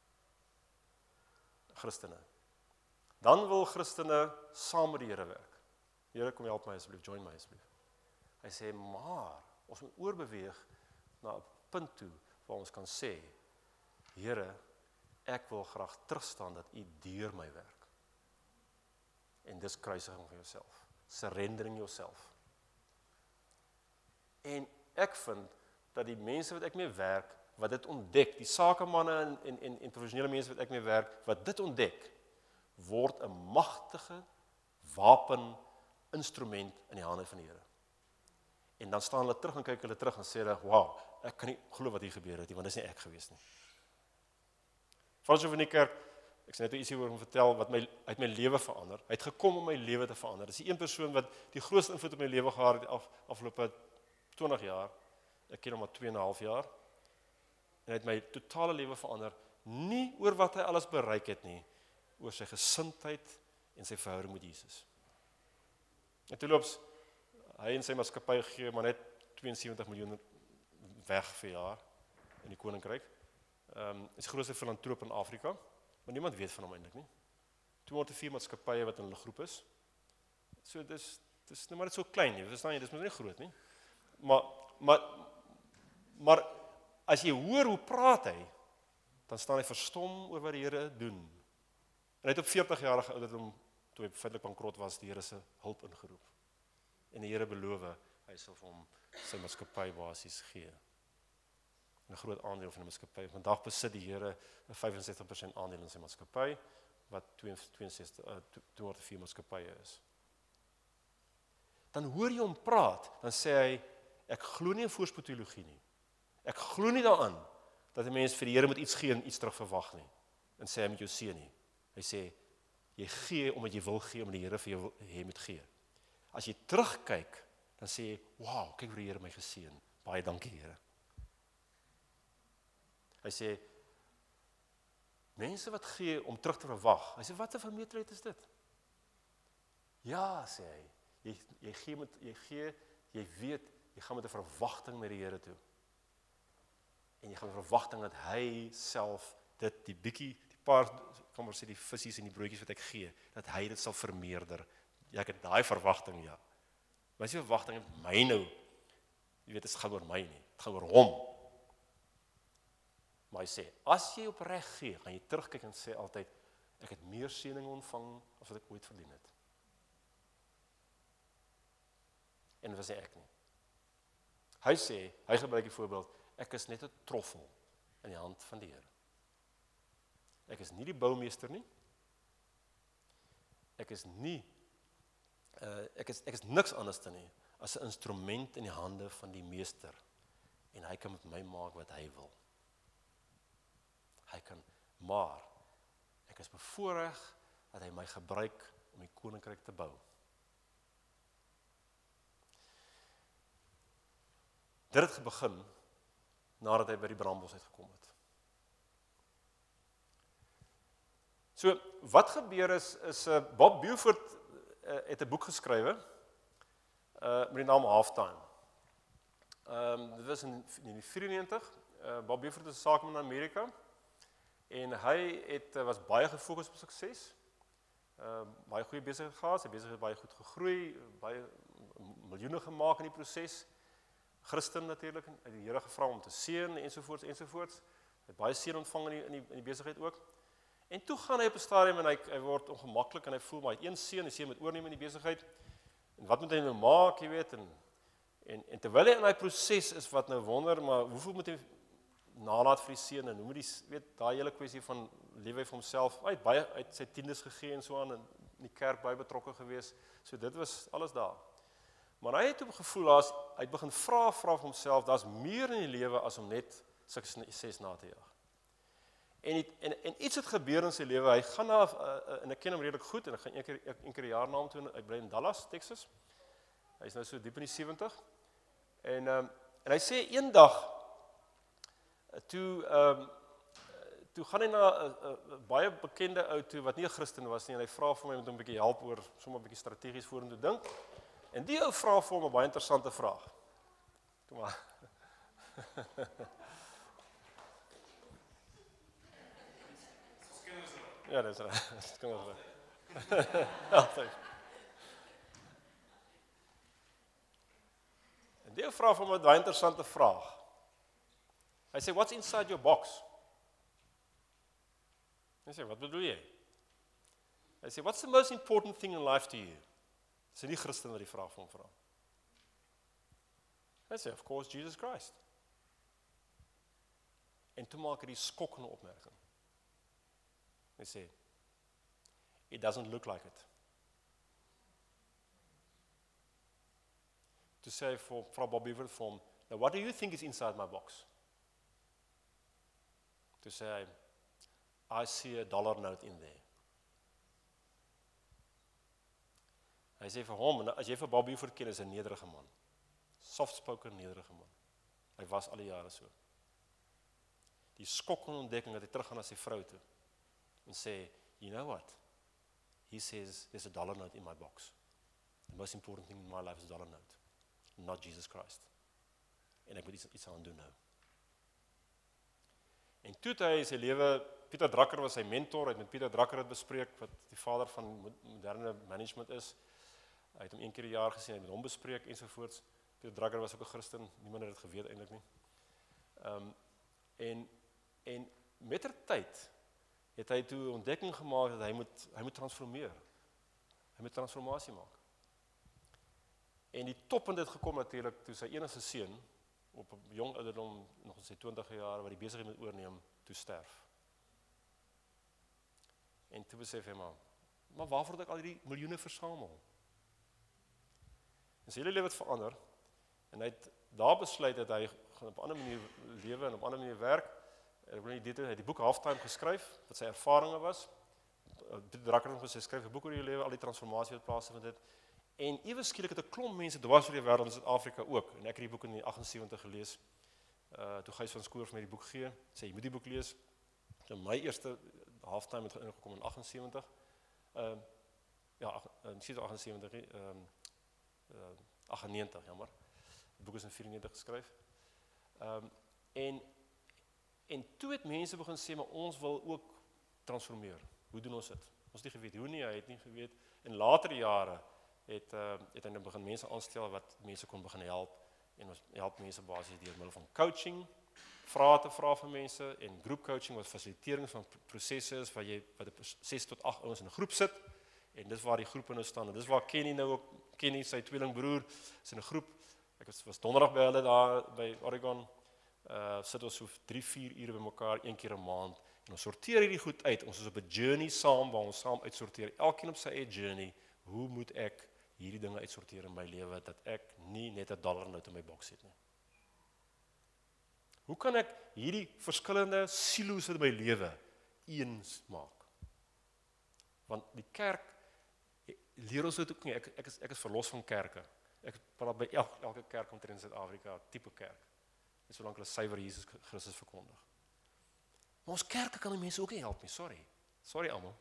Christene. Dan wil Christene saam met die Here werk. Here, kom help my asseblief, join my asseblief. Hy sê, maar, ons moet oorbeweeg na 'n punt toe, waar ons kan sê, Here, ek wil graag terugstaan dat U deur my werk. En dis kruisiging van jouself. Surrendering jouself. En ek vind, dat die mense wat ek mee werk, wat dit ontdek, die sakemanne en, en, en, en professionele mense wat ek mee werk, wat dit ontdek, word 'n magtige wapen, instrument in die hande van die Here. En dan staan hulle terug en kyk hulle terug en sê hulle, wow, ek kan nie glo wat hier gebeur het nie, want dis nie ek gewees nie. Fransjo van die kerk, ek sê net ietsie oor hom vertel, wat my, uit my lewe verander. Hy het gekom om my lewe te verander. Dis die een persoon wat die grootste invloed op my lewe gehad het af, afgelope twintig jaar. Ek ken hom maar twee en 'n half jaar. En hy het my totale lewe verander, nie oor wat hy alles bereik het nie, oor sy gesindheid en sy verhouding met Jesus. En toe loops, hy en sy maatskappy gee maar net twee en sewentig miljoen weg vir jaar in die koninkryk. Ehm um, is die grootste filantroop in Afrika, maar niemand weet van hom eintlik nie. tweehonderd vier maatskappye wat in hulle groep is. So dis dis nou maar net so klein nie, verstaan jy, dis mos nie groot nie. Maar maar maar as jy hoor hoe praat hy, dan staan hy verstom oor wat die Here doen. En hy het op veertig jarige ouderdom, toe hy feitelik bankrot was, die Here se hulp ingeroep. En die Here beloof, hy sal vir hom sy maatskappy basies gee. 'n Groot aandeel van die maatskappy. Vandag besit die Here 'n vyf en sestig persent aandeel in sy maatskappy, wat twee en sestig, uh, tweehonderd vier maatskappye is. Dan hoor jy hom praat, dan sê hy, ek glo nie in voorspoedteologie nie. Ek glo nie daaraan, dat 'n mens vir die Here moet iets gee en iets terug verwag nie. En sê hy moet jou seën nie. Hy sê, jy gee omdat jy wil gee, omdat die Here vir jou hê moet gee. As jy terugkyk, dan sê jy, wow, kyk hoe die Here my geseën. Baie dankie, Here. Hy sê, mense wat gee om terug te verwag. Hy sê, wat 'n vermetelheid is dit? Ja, sê hy, jy, jy gee met, jy gee, jy weet, jy gaan met 'n verwagting met die Here toe. En jy gaan met 'n verwagting dat hy self dit, die bietjie, die paar, kan maar sê die visies en die broodjies wat ek gee, dat hy dit sal vermeerder. Ja, ek het daai verwagting, ja. Maar as die verwagting het my nou, jy weet, dit gaan oor my nie, dit gaan oor hom. Maar hy sê, as jy opreg gee, gaan jy terugkyk en sê altyd, ek het meer seëning ontvang as wat ek ooit verdien het. En dit was nie ek nie. Hy sê, hy gebruik die voorbeeld, ek is net 'n troffel in die hand van die Here. Ek is nie die boumeester nie. Ek is nie, uh, ek is, ek is niks anders dan nie, as 'n instrument in die hande van die meester. En hy kan met my maak wat hy wil. Hy kan, maar, ek is bevoorreg dat hy my gebruik om die koninkryk te bou. Dit het begin, nadat hy by die brandbos uitgekom het. So, wat gebeur is, is uh, Bob Buford uh, het 'n boek geskrywe, uh, met die naam Halftime. Um, dit was in negentien vyrenegentig, uh, Bob Buford is 'n sakeman in Amerika, en hy het, uh, was baie gefokus op sukses, uh, baie goeie besigheid gehad, sy besigheid baie goed gegroei, baie miljoene gemaak in die proses, Christen natuurlik, uit die Here gevra om te seën ensovoorts ensovoorts. Hy het baie seën ontvang in die in die, in die besigheid ook. En toe gaan hy op 'n stadium en hy hy word ongemaklik en hy voel maar hy het een seën, hy seën met oorneem in die besigheid. En wat moet hy nou maak, jy weet, en en en terwyl hy in daai proses is wat nou wonder, maar hoeveel moet hy nalat vir die seën en hoe moet hy weet daai hele kwessie van lewe hy vir homself. Hy het baie uit sy tiendes gegee en so aan en in die kerk baie betrokke gewees. So dit was alles daar. Maar hy het op gevoel as hy het begin vra vra vir homself, daar's meer in die lewe as om net sukses na te jaag. En, die, en, en iets het gebeur in sy lewe, hy gaan na, uh, en ek ken hom redelik goed, en ek gaan een keer, een keer 'n jaar na hom toe, hy bly in Dallas, Texas, hy is nou so diep in die sewentig, en, um, en hy sê eendag, toe, um, toe gaan hy na 'n uh, uh, baie bekende ou toe, wat nie 'n Christen was nie, en hy vra vir my om hom 'n bietjie help oor, sommer 'n bietjie strategies vorentoe dink, en die ou vra vir hom 'n baie interessante vraag. Kom maar. Ja, dis reg. Dit kan ons reg. Altyd. En die vra vir my 'n baie interessante vraag. Hy sê, "What's inside your box?" Hy sê, "Wat bedoel jy?" Hy sê, "What's the most important thing in life to you?" Dis nie Christen wat die vraag vir hom vra. Hy sê, "Of course, Jesus Christ." En toe maak hy die skokkende opmerking. Hy sê, "It doesn't look like it." Toe sê hy vir, vra Bob Beaver vir hom, "Now what do you think is inside my box?" Toe sê hy, "I see a dollar note in there." Hy sê vir hom, as jy vir Bob Beaver ken, is 'n nederige man. Soft-spoken, nederige man. Hy was al die jare so. Die skokkende ontdekking dat hy teruggaan na sy vrou toe en sê, "You know what? He says, there's a dollar note in my box. The most important thing in my life is a dollar note, not Jesus Christ. En ek moet iets, iets aan doen nou." En toe het hy in sy lewe, Pieter Drucker was sy mentor, hy het met Pieter Drucker het bespreek, wat die vader van moderne management is. Hy het hom een keer 'n jaar gesien, hy het met hom bespreek ensovoorts. Pieter Drucker was ook 'n Christen, niemand het dit geweet eintlik nie. Um, en, en mettertyd het hy toe ontdekking gemaak dat hy moet, hy moet transformeer. Hy moet transformasie maak. En die toppunt het gekom natuurlik toe sy enigste seun, op 'n jong ouderdom, nog in sy twintige jaar, wat die besigheid moet oorneem, toe sterf. En toe besef hy maar, maar waarvoor het ek al hierdie miljoene versamel? En sy hele lewe het verander, en hy het daar besluit dat hy gaan op 'n ander manier lewe en op 'n ander manier werk. Ek wil nie dit, hy het die boek Halftime geskryf, wat sy ervarings was. Pieter Drucker het gesê, skryf 'n boek oor jou lewe, al die transformasie wat plaasgevind het. En ewe skielik het 'n klomp mense dwars oor die wêreld, in Suid-Afrika ook, en ek het die boek in die agt-en-sewentig gelees, uh, toe Gys van Skoor vir my die boek gee, sê, jy moet die boek lees. So my eerste Halftime het ingekom in agt-en-sewentig, uh, ja, nie agt-en-sewentig, uh, uh, agt-en-negentig, jammer, die boek is in vyf-en-negentig geskryf, um, en, en toe het mense begin sê, maar ons wil ook transformeer, hoe doen ons dit? Ons het nie geweet hoe nie, hy het nie geweet, in latere jare, het, uh, het hy nou begin mense aanstel wat mense kon begin help, en ons help mense basies deur middel van coaching, vrae te vra vir mense, en groep coaching wat fasilitering van prosesse is, waar jy wat ses tot agt ouens in 'n groep sit, en dis waar die groepe nou staan, en dis waar Kenny nou ook, Kenny, sy tweelingbroer, is in 'n groep, ek was, was donderdag by hulle daar, by Oregon, uh, sit ons so drie, vier ure by mekaar, een keer 'n maand, en ons sorteer hierdie goed uit, ons is op 'n journey saam, waar ons saam uitsorteer, elkeen op sy eie journey, hoe moet ek hierdie dinge uitsorteer in my lewe, dat ek nie net 'n dollar note in my boks het nie. Hoe kan ek hierdie verskillende silo's in my lewe eens maak? Want die kerk, leer ons dit ook nie, ek, ek, is, ek is verlos van kerke. Ek praat by elke, elke kerk omtrent in Suid-Afrika, tipe kerk. En solank hulle suiwer Jesus Christus verkondig. Maar ons kerke kan die mense ook nie help nie, sorry. Sorry almal.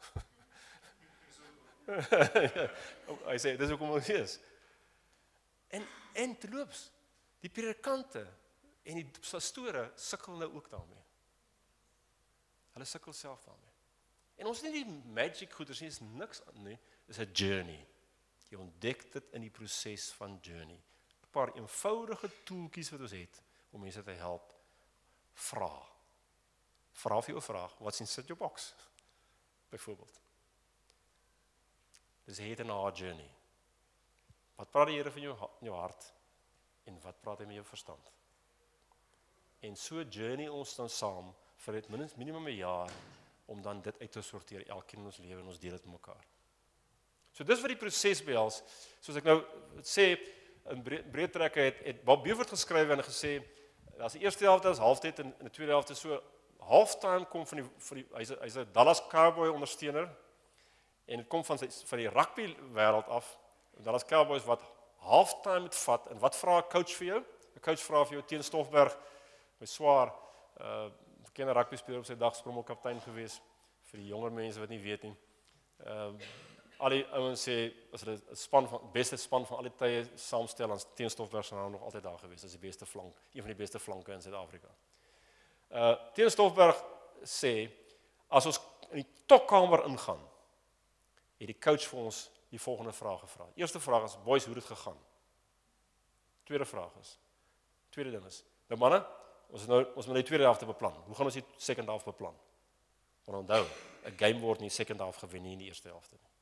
Hy sê, dis hoekom ons is. En, en terloops, die predikante en die pastore sukkel nou ook daarmee. Hulle sukkel self daarmee. En ons nie die magic goeders nie, is niks nie, is 'n journey. Jy ontdek dit in die proses van journey. 'n Paar eenvoudige toeltjies wat ons het om mense te help. Vra. Vra vir jou vraag, what's inside your box? Byvoorbeeld. Dis 'n het en 'n hard journey. Wat praat die Here van jou, jou hart en wat praat hy met jou verstand? En so journey ons dan saam vir dit minstens minimum 'n jaar om dan dit uit te sorteer, elkeen in ons lewe en ons deel dit met mekaar. So dis wat die proses behels. Soos ek nou sê, in breë trekke het, het Bob Beaver geskryf en gesê, as die eerste helfte is halftyd en in die tweede helfte so halftime kom van die, van die hy's 'n hy's 'n Dallas Cowboy ondersteuner en dit kom van sy van die rugby wêreld af. Dallas Cowboys wat halftime moet vat en wat vra 'n coach vir jou? 'n Coach vra vir jou teen Stoffberg, my swaar uh bekende rugby speler op sy dag sprommelkaptein gewees vir die jonger mense wat nie weet nie. Ehm uh, al die ouens sê as hulle 'n span van beste span van al die tye saamstel, dan teen Stoffberg se naam nog altyd daar gewees as die beste flank, een van die beste flanke in Suid-Afrika. Uh teen Stoffberg sê as ons in die tokkamer ingaan, het die coach vir ons die volgende vraag gevra. Eerste vraag is, boys, hoe het dit gegaan? Tweede vraag is, tweede ding is, nou manne, ons nou ons moet die tweede helfte beplan. Hoe gaan ons die second half beplan? Want onthou, 'n game word nie second half gewen nie in die eerste helfte nie.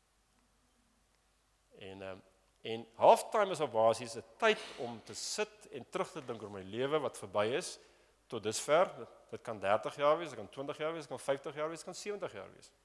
En um, en halftime is op basies 'n tyd om te sit en terug te dink oor my lewe wat verby is tot dusver. Dit, dit kan dertig jaar wees, dit kan twintig jaar wees, dit kan vyftig jaar wees, dit kan sewentig jaar wees.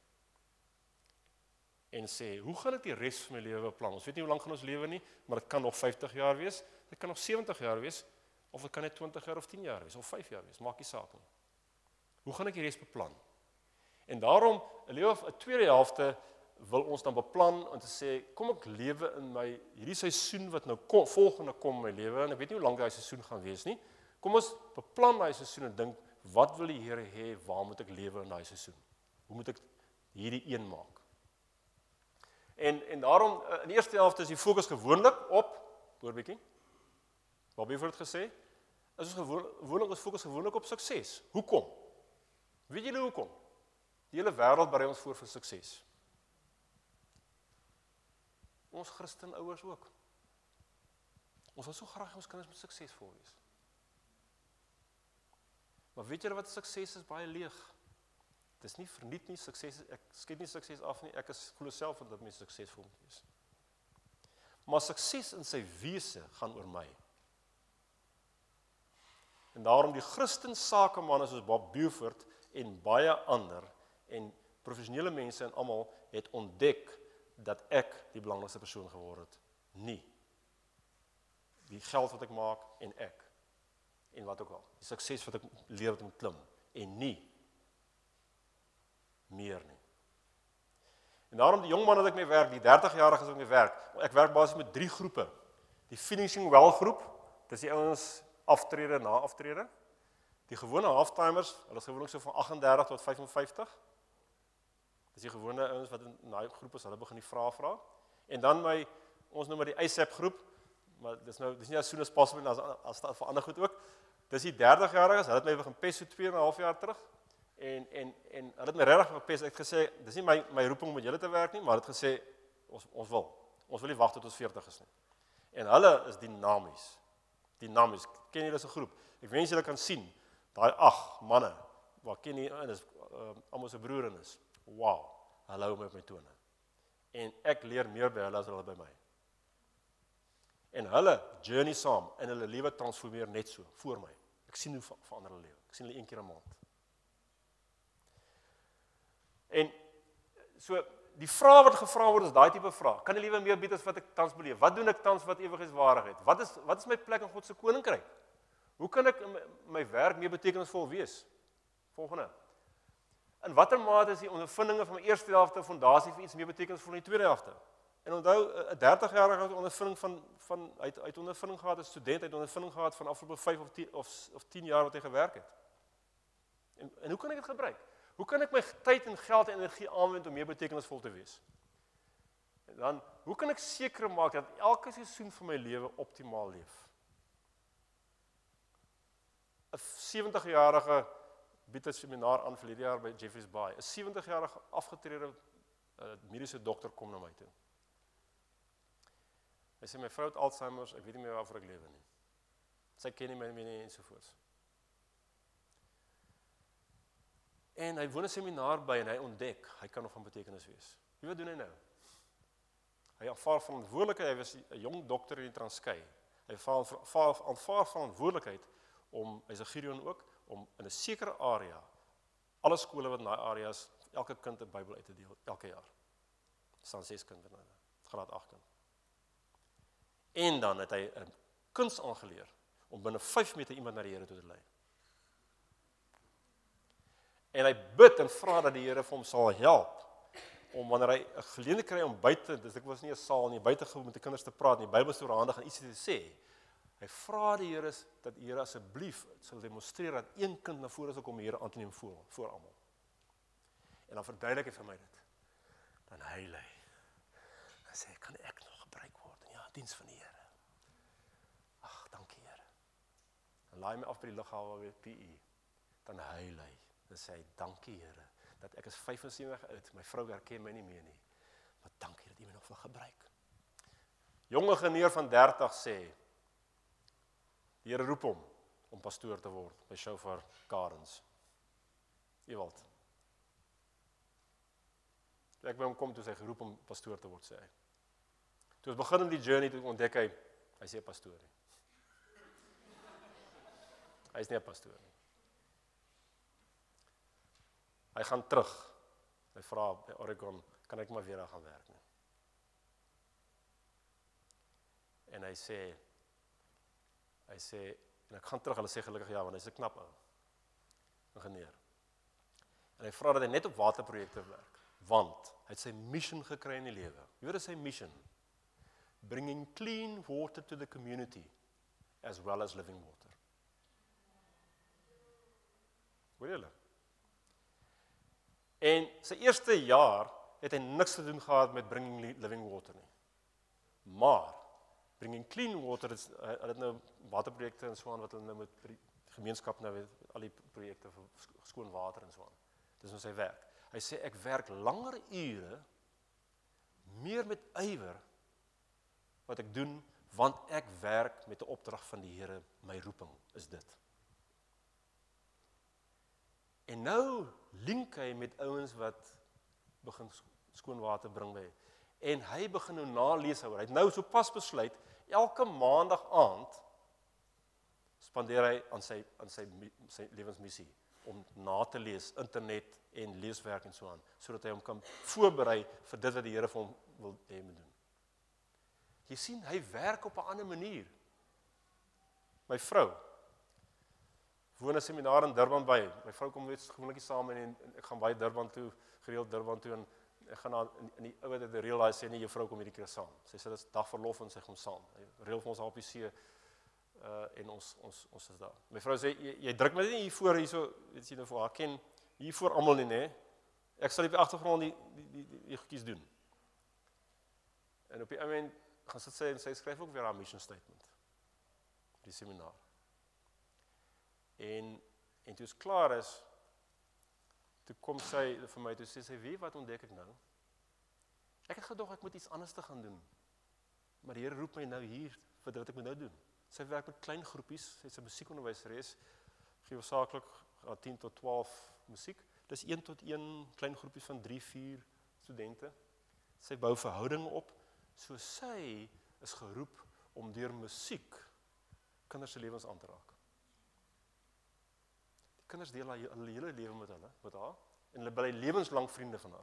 En sê, hoe gaan ek die res van my lewe beplan? Ons weet nie hoe lank gaan ons lewe nie, maar dit kan nog vyftig jaar wees, dit kan nog sewentig jaar wees, of dit kan net twintig jaar of tien jaar wees, of vyf jaar wees, maak nie saak nie. Hoe gaan ek die res beplan? En daarom, 'n lewe of 'n tweede helfte wil ons dan beplan om te sê, kom ek lewe in my hierdie seisoen wat nou kom, volgende kom in my lewe, en ek weet nie hoe lank daai seisoen gaan wees nie. Kom ons beplan daai seisoen en dink, wat wil die Here hê, waar moet ek lewe in daai seisoen? Hoe moet ek hierdie een maak? En en daarom in die eerste helfte is die fokus gewoonlik op, hoor bietjie. Wat het dit gesê? Is ons gewoonlik ons fokus gewoonlik op sukses. Hoekom? Weet julle hoekom? Die hele wêreld berei ons voor vir sukses. Ons Christen ouers ook. Ons wil so graag ons kinders moet suksesvol wees. Maar weet julle wat sukses is? Baie leeg. Dit is nie verniet nie, sukses, ek skiet nie sukses af nie, ek is glo self dat mense suksesvol moet wees. Maar sukses in sy wese gaan oor my. En daarom die Christen sakemanne soos Bob Beaufort en baie ander en professionele mense en almal het ontdek dat ek die belangrikste persoon geword het. Nie. Die geld wat ek maak en ek. En wat ook al. Die sukses wat ek leer wat ek moet klim. En nie meer nie. En daarom die jong man wat ek mee werk, die dertig-jariges wat ek mee werk, ek werk basies met drie groepe. Die finishing well groep, dis die ouens aftrede na aftrede. Die gewone halftimers, hulle is gewoonlik so van agt en dertig tot vyf en vyftig. Dis die gewone ouens wat in daai groep is, hulle begin die vrae vra. En dan my, ons noem maar die A S A P groep, maar dis nou dis nie as soon as possible as as dit vir ander goed ook. Dis die dertig-jariges, hulle het my begin pes so twee en 'n half jaar terug. En en en hulle het my regtig gepes. Ek het gesê, dis nie my my roeping om met julle te werk nie, maar hulle het gesê ons ons wil. Ons wil nie wag tot ons veertig is nie. En hulle is dinamies. Dinamies. Ken julle so 'n groep? Ek wens julle kan sien daai ag manne wat ken nie en is uh, almal se broer en is. Wow. Hulle hou my op my tone. En ek leer meer by hulle as hulle by my. En hulle journey saam en hulle lewe transformeer net so voor my. Ek sien hoe verander hulle lewe. Ek sien hulle een keer 'n maand. En so die vraag wat gevra word is daai tipe vraag. Kan die lewe meer bied as wat ek tans beleef? Wat doen ek tans wat ewigheidswaardig het? Wat is wat is my plek in God se koninkryk? Hoe kan ek in my, my werk meer betekenisvol wees? Volgende. In watter mate is die ondervindinge van my eerste helfte fondasie vir iets meer betekenisvol in die tweede helfte? En onthou 'n dertig-jarige het ondervinding van van uit uit ondervinding gehad as student, uit ondervinding gehad van afgelope vyf of tien of of tien jaar wat hy gewerk het. En en hoe kan ek dit gebruik? Hoe kan ek my tyd en geld en energie aanwend om meer betekenisvol te wees? En dan, hoe kan ek seker maak dat elke seisoen van my lewe optimaal leef? 'n sewentig-jarige bied 'n seminaar aan vir hierdie jaar by Jeffreys Bay. 'n sewentig-jarige afgetrede uh, mediese dokter kom na my toe. Hy sê my vrou het Alzheimer's, ek weet nie meer waarvoor ek lewe nie. Sy ken nie my nie ensovoorts. En hy woon 'n seminaar by en hy ontdek, hy kan nog van betekenis wees. Wie wat doen hy nou? Hy aanvaar verantwoordelikheid, hy was 'n jong dokter in die Transkei. Hy aanvaar verantwoordelikheid om, hy's 'n Gideon ook, om in 'n sekere area, alle skole wat in daai areas, elke kind 'n Bybel uit te deel, elke jaar. Er staan ses kinders in, graad agt kind. En dan het hy 'n kuns aangeleer, om binne vyf meter iemand na die Here toe te lei. En hy bid en vra dat die Here vir hom sal help om wanneer hy 'n geleentheid kry om buite, dis ek was nie 'n saal nie, buite met die kinders te praat nie, Bybelstorie handig en iets te sê. Hy vra die Here dat die Here asseblief sal demonstreer dat een kind na vore sal kom die Here aan te neem voor voor almal. En dan verduidelik hy vir my dit. Dan huil hy. Dan sê kan ek nog gebruik word in ja, diens van die Here. Ag, dankie Here. Dan laai my af by die lughawe by P E. Dan huil hy. Dan sê hy dankie Here dat ek is vyf en sewentig oud, my vrou herken my nie meer nie. Maar dankie dat U my nog wil gebruik. Jonge geneer van dertig sê die Here roep hom om pastoor te word by Shofar Gardens. Ewald. Toe ek by hom kom, toe sy geroep om pastoor te word, sê hy. Toe ons begin in die journey, toe ontdek hy, hy sê 'n pastoor nie. Hy is nie 'n pastoor nie. Hy gaan terug. Hy vra by Oregon, kan ek maar weer daar gaan werk nie? En hy sê, hy sê, en ek gaan terug, hulle sê gelukkig ja, want hy is 'n knap ou. Ingenieur. En hy vra dat hy net op waterprojekte werk, want hy het sy mission gekry in die lewe. Jy weet sy mission? Bringing clean water to the community, as well as living water. Hoor julle? En sy eerste jaar het hy niks te doen gehad met bringing living water nie. Maar bringing clean water, hulle het nou waterprojekte en so aan wat hulle nou met die gemeenskap nou weet, al die projekte vir skoon water en so aan. Dis nou sy werk. Hy sê ek werk langer ure, meer met ywer wat ek doen, want ek werk met 'n opdrag van die Here, my roeping is dit. En nou link hy met ouens wat begin skoon water bring by. En hy begin nou nalees oor. Hy het nou so pas besluit, elke maandag aand spandeer hy aan sy aan sy sy lewensmissie om na te lees, internet en leeswerk en so aan, sodat hy hom kan voorberei vir dit wat die Here vir hom wil hê moet doen. Jy sien, hy werk op 'n ander manier. My vrou woon 'n seminar in Durban by. My vrou kom weet gewoonlik saam en ek gaan baie Durban toe, gereeld Durban toe en ek gaan na in die ouer dat die realize sê nee, jou vrou kom hierdie keer saam. Sy sê dit is dag verlof en sy kom saam. Hy reël vir ons H P C uh en ons ons ons is daar. My vrou sê jy, jy druk my nie hier voor hierso, weet jy nou vir haar ken hier voor almal nie, nê? Ek sal op die agtergrond die die die, die, die goedjies doen. En op die oomblik gaan sit sy en sy skryf ook weer haar mission statement. Die seminar. En en toe is klaar is, toe kom sy vir my toe sê sy, "Wie wat ontdek ek nou? Ek het gedog ek moet iets anders te gaan doen. Maar die Here roep my nou hier vir wat ek moet nou doen." Sy werk met klein groepies, sy is 'n musiekonderwyseres, gee hoofsaaklik tien tot twaalf musiek. Dis een tot een klein groepies van drie, vier studente. Sy bou verhoudinge op, so sy is geroep om deur musiek kinders se lewens aan te raak. Die kinders deel haar hulle hele lewe met hulle, met haar, en hulle bly lewenslang vriende van haar.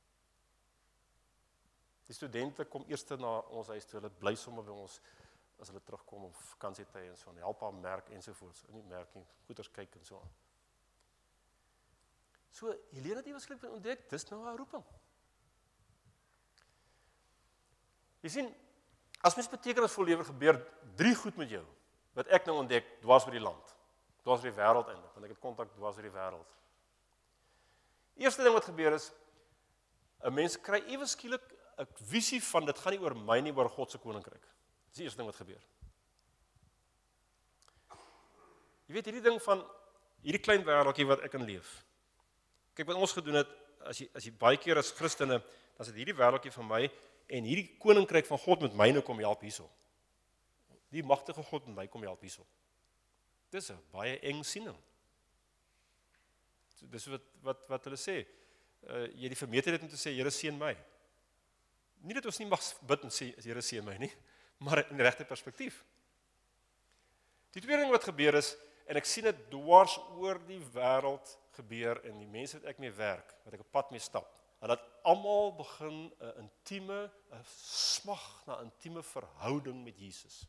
Die studente kom eers na ons huis toe, hulle bly sommer by ons as hulle terugkom op vakansietye en so aan, help haar merk ensovoorts, nie merk nie, goeders kyk en so aan. So, Helene het ewesklik ontdek, dis nou haar roeping. Jy sien, as mens betekenisvol lewe gebeur drie goed met jou, wat ek nou ontdek, dwars oor die land, dwars oor die wêreld eintlik, want ek het kontak dwars oor die wêreld. Eerste ding wat gebeur is, 'n mens kry ewe skielik 'n visie van dit gaan nie oor my nie, oor God se koninkryk. Dis die eerste ding wat gebeur. Jy weet hierdie ding van hierdie klein wêreldjie wat ek in leef. Kyk wat ons gedoen het, as jy as jy baie keer as Christene, dan is dit hierdie wêreldjie van my en hierdie koninkryk van God met my nou kom help hierso. Die magtige God met my kom help hierso. Dis 'n baie eng siening. So, dis wat wat wat hulle sê. Uh, jy die vermeterheid om te sê Here seën my. Nie dat ons nie mag bid en sê Here seën my nie, maar in die regte perspektief. Die tweede ding wat gebeur is, en ek sien dit dwars oor die wêreld gebeur en die mense wat ek mee werk, wat ek op pad mee stap, dat almal begin 'n intieme, 'n smag na intieme verhouding met Jesus.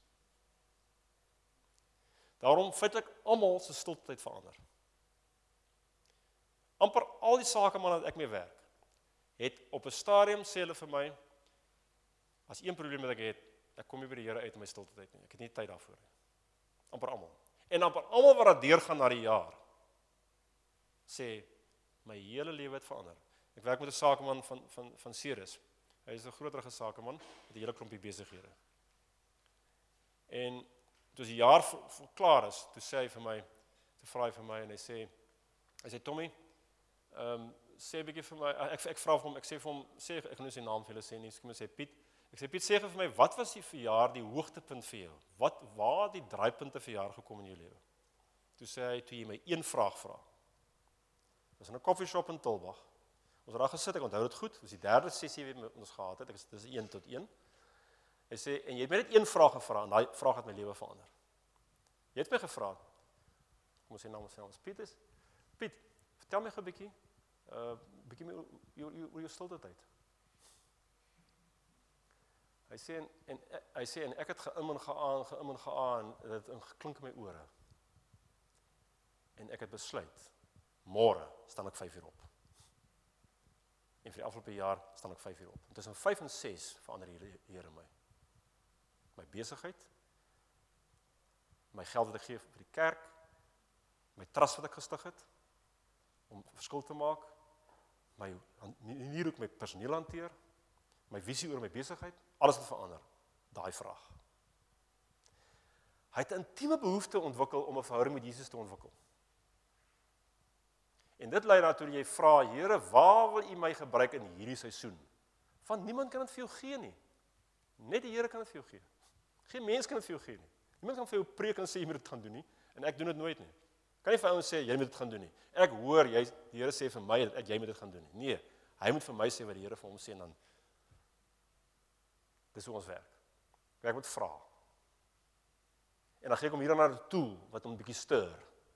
Daarom feitelik almal se stiltyd verander. amper al die sakemanne wat ek mee werk, het op 'n stadium sê hulle vir my, as een probleem wat ek het, ek kom nie by die Here uit in my stilte tyd nie. Ek het nie tyd daarvoor nie. Amper almal. En amper almal wat daar deurgaan na die jaar, sê, my hele lewe het verander. Ek werk met 'n sakeman van, van, van Ceres. Hy is 'n groterige sakeman, met 'n hele klompie besighede. En toe die jaar v, v, klaar is, toe sê hy vir my, toe vra hy vir my, en hy sê, hy sê, Tommy, um, sê 'n bietjie vir my, ek, ek vra vir hom, ek sê vir hom, sê, ek gaan nou sy naam vir julle sê nie, ek moet sê, Piet, ek sê, Piet, sê vir my, wat was die verjaar, die hoogtepunt vir jou? Wat, waar die draaipunte verjaar gekom in jou lewe? Toe sê hy, toe jy my een vraag vra. Ons in 'n koffieshop in Tulbagh. Ons het daar gesit, ek onthou dit goed, dis die derde sessie wat ons gehad het, ek is, dis een tot een. Hy sê, en jy het my net een vraag gevra, en daai vraag het my lewe verander. Jy het my gevra, kom ons sê naam, ons sê naam, Piet is, Piet, vertel my gou 'n bietjie, uh, bietjie meer oor jou stilte tyd. Hy sê, en, en, hy sê, en ek het geim en geaan, geim en geaan, dit geklink in my ore. En ek het besluit, môre staan ek vyf uur op. En vir die afgelope jaar staan ek vyf uur op. En tussen vyf en ses verander die Here my. My besigheid, my geld wat ek gee vir die kerk, my trust wat ek gestig het, om verskil te maak, my manier hoe ek my personeel hanteer, my visie oor my besigheid, alles het verander, daai vraag. Hy het 'n intieme behoefte ontwikkel om 'n verhouding met Jesus te ontwikkel. En dit lei daartoe dat jy vra, Here, waar wil U my gebruik in hierdie seisoen? Want niemand kan dit vir jou gee nie. Net die Here kan dit vir jou gee. Geen mens kan dit vir jou gee nie. Niemand kan vir jou preek en sê jy moet dit gaan doen nie, en ek doen dit nooit nie. Kan nie vir ouens sê jy moet dit gaan doen nie. Ek hoor jy die Here sê vir my dat ek jy moet dit gaan doen nie. Nee, hy moet vir my sê wat die Here vir hom sê en dan dis hoe ons werk. Werk met vra. En dan gee ek hom hier na 'n tool wat hom 'n bietjie stuur.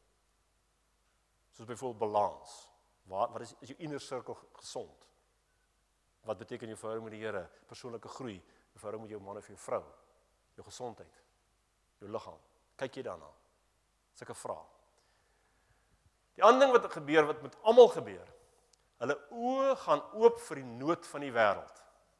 Soos byvoorbeeld balans. Wat wat is is jou inner sirkel gesond? Wat beteken jou verhouding met die Here? Persoonlike groei, jou verhouding met jou man of jou vrou, jou gesondheid, jou liggaam. Kyk jy daarna? Sulke vrae. Die ander ding wat gebeur wat met almal gebeur, hulle oë gaan oop vir die nood van die wêreld.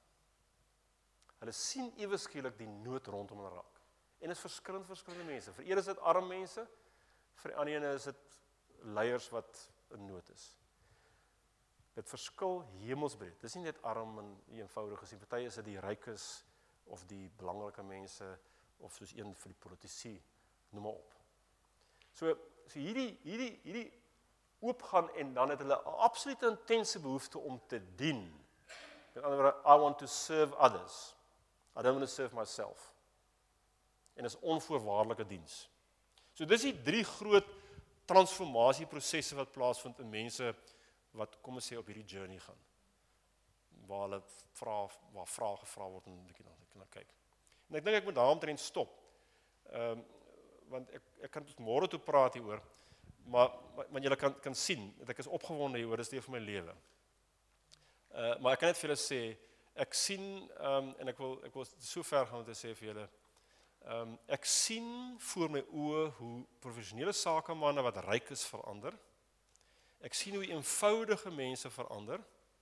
Hulle sien ewe skielik die nood rondom hulle raak. En dit is verskillend verskillende mense. Vir een is dit arm mense, vir die ander ene is dit leiers wat in nood is. Dit verskil hemelsbreed. Dis nie net arm en eenvoudig is nie. Party is dit die rykes of die belangrike mense of soos een vir die politici, noem maar op. So so hierdie hierdie hierdie oopgaan en dan het hulle 'n absolute intense behoefte om te dien. Met ander woorde, I want to serve others. I don't want to serve myself. En is onvoorwaardelike diens. So dis die drie groot transformasieprosesse wat plaasvind in mense wat kom ons sê op hierdie journey gaan. Waar hulle vra waar vrae gevra word en 'n bietjie na kyk. En ek dink ek moet daaromtrent stop. Ehm um, want ek ek kan tot môre toe praat hieroor, maar want julle kan kan sien dat ek is opgewonde hieroor, dis deel van my lewe. Uh maar ek kan net vir julle sê, ek sien ehm um, en ek wil ek wil so ver gaan om te sê vir julle, ehm um, ek sien voor my oë hoe professionele sakemanne wat ryk is verander. Ek sien hoe eenvoudige mense verander.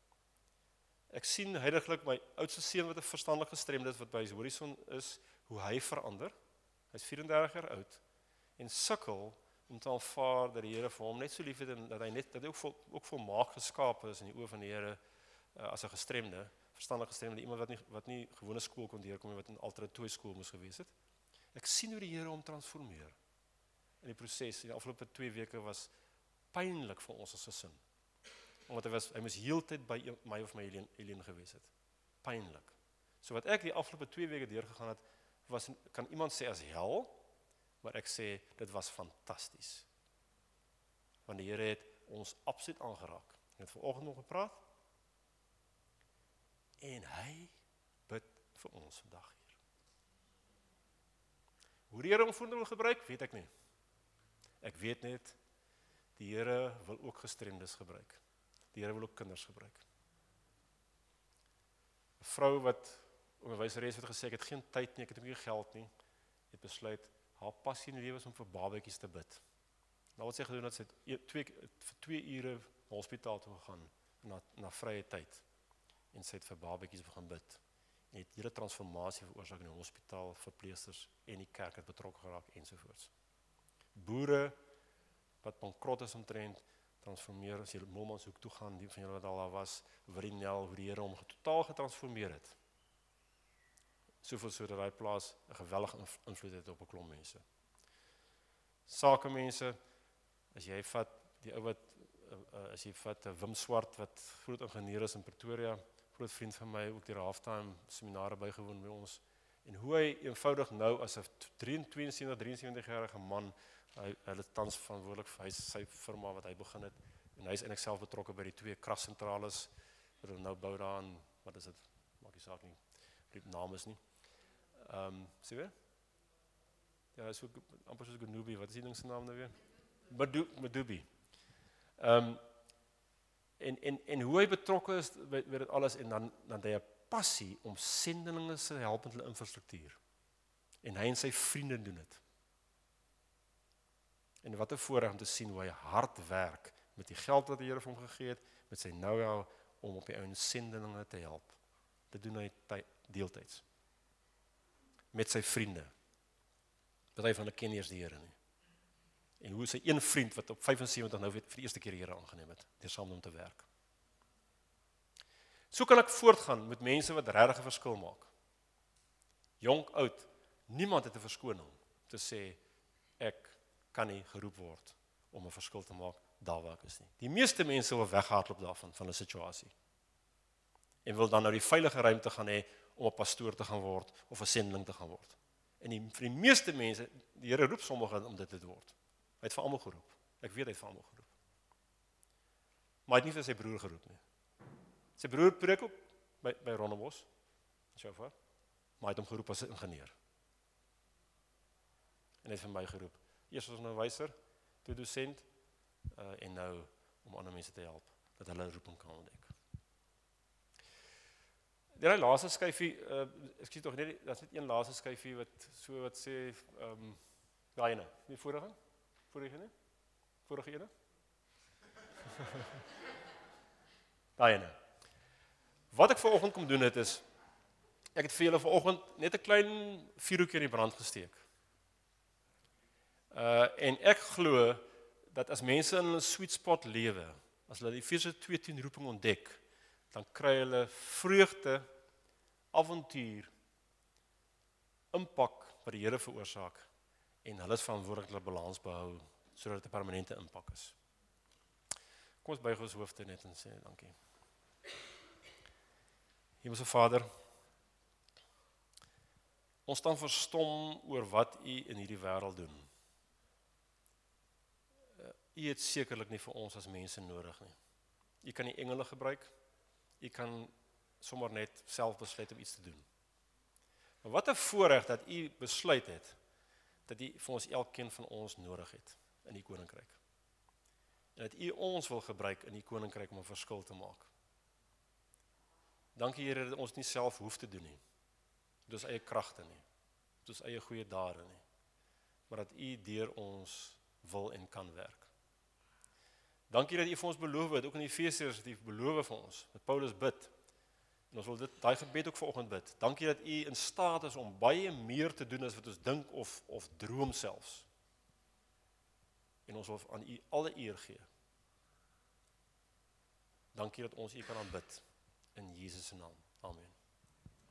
Ek sien heiliglik my oudste seun wat 'n verstandige gestremd is wat by sy horison is, hoe hy verander. Hy's vyf en dertig jaar oud en sukkel om te aanvaar dat die Here vir hom net so lief het en dat hy net dat hy ook vol, ook volmaak geskape is in die oë van die Here uh, as 'n gestremde, verstandige gestremde, iemand wat nie wat nie gewone skool kon deurkom nie, wat in alternatiewe skool moes gewees het. Ek sien hoe die Here hom transformeer. In die proses, in die afgelope twee weke was pynlik vir ons as gesin. Omdat hy was hy moes heeltyd by my of my Helene, Helene gewees het. Pynlik. So wat ek die afgelope twee weke deurgegaan het, was kan iemand sê as hel, maar ek sê dit was fantasties. Want die Here het ons absoluut aangeraak. Ek het vanoggend nog gepraat. En hy bid vir ons vandag hier. Hoe die Here hom voordeel wil gebruik, weet ek nie. Ek weet net die Here wil ook gestremdes gebruik. Die Here wil ook kinders gebruik. 'n Vrou wat onderwyseres het gesê ek het geen tyd nie, ek het ook nie geld nie, het besluit haar passie in die lewe is om vir babatjies te bid. Nou wat sy gedoen het, sy het twee vir twee ure hospitaal toe gegaan na na vrye tyd en sy het vir babatjies begin bid. En het hele transformasie veroorsaak in die hospitaal, verpleegsters en die kerk het betrokke geraak ensovoorts. Boere wat bankrot is omtrent, transformeer, as jy Moelmanshoek toe gaan, die van julle wat al daar was, Wirinel, hoe die Here hom totaal getransformeer het. Soveel so dat hy plaas 'n geweldige invloed het op 'n klomp mense. Sakemense, as jy vat die ou wat uh, as jy vat 'n Wim Swart wat groot ingenieur is in Pretoria, groot vriend van my, ook die halftime seminare bygewoon by ons, en hoe hy eenvoudig nou as 'n tweeëntwintig, drieënsewentig-jarige man, hy hy is tans verantwoordelik vir hy sy firma wat hy begin het, en hy is eintlik self betrokke by die twee kragsentrales wat hulle nou bou daar in, wat is dit, maak nie saak nie, die naam is nie. Ehm, um, sien jy? Ja, so amper soos Gonubi, wat is die ding se naam nou weer? Medubi. Ehm um, en en en hoe hy betrokke is by, by dit alles, en dan dan het hy 'n passie om sendelinge te help met hulle infrastruktuur. En hy en sy vriende doen dit. En wat 'n voorreg om te sien hoe hy hard werk met die geld wat die Here vir hom gegee het, met sy know-how om op die ou sendelinge te help. Dit doen hy deeltyds. Met sy vriende. Party van hulle ken nie eens die Here nie. En hoe sy een vriend wat op vyfensewentig nou vir die eerste keer die Here aangeneem het, deur saam met hom te werk. So kan ek voortgaan met mense wat regtig 'n verskil maak. Jonk, oud, niemand het 'n verskoning te sê ek kan nie geroep word om 'n verskil te maak daar waar ek is nie. Die meeste mense wil weghardloop daarvan van 'n situasie. En wil dan nou die veilige ruimte gaan hê om 'n pastoor te gaan word of 'n sendeling te gaan word. En die, vir die meeste mense, die Here roep sommige om dit te word. Hy het vir almal geroep. Ek weet hy het vir almal geroep. Maar hy het nie vir sy broer geroep nie. Sy broer preek op by, by Rondebos, so ver, maar hy het hom geroep as 'n ingenieur. En hy het vir my geroep. Eers as 'n onderwyser, toe dosent, uh, en nou om ander mense te help, dat hulle roeping kan ontdek. Die laaste skyfie, uh, ek sien tog net, daar's net een laaste skyfie wat so wat sê, ehm um, daai ene, die vorige? Vorige ene? Vorige ene? Daai ene. Wat ek vanoggend kom doen het is, ek het vir julle vanoggend net 'n klein vuurhoekie in die brand gesteek. Uh, en ek glo dat as mense in 'n sweet spot lewe, as hulle die Efesiërs twee tien roeping ontdek, dan kry hulle vreugde, avontuur, impak wat die Here veroorsaak, en hulle is verantwoordelik dat hulle balans behou, sodat dit 'n permanente impak is. Kom ons buig ons hoofde net en sê dankie. Hemelse Vader, ons staan verstom oor wat U in hierdie wêreld doen. U het sekerlik nie vir ons as mense nodig nie. U kan die engele gebruik, u kan sommer net self besluit om iets te doen. Maar wat 'n voorreg dat u besluit het, dat u vir ons elkeen van ons nodig het in die koninkryk. En dat u ons wil gebruik in die koninkryk om 'n verskil te maak. Dankie Here dat ons nie self hoef te doen nie, met ons eie kragte nie, met ons eie goeie dade nie, maar dat u deur ons wil en kan werk. Dankie dat u vir ons beloof het, ook in Efesiërs die beloof vir ons, dat Paulus bid, en ons wil dit, daai gebed ook vanoggend bid. Dankie dat u in staat is om baie meer te doen as wat ons dink of, of droom selfs. En ons wil aan u alle eer gee. Dankie dat ons u kan aanbid, in Jesus se naam. Amen.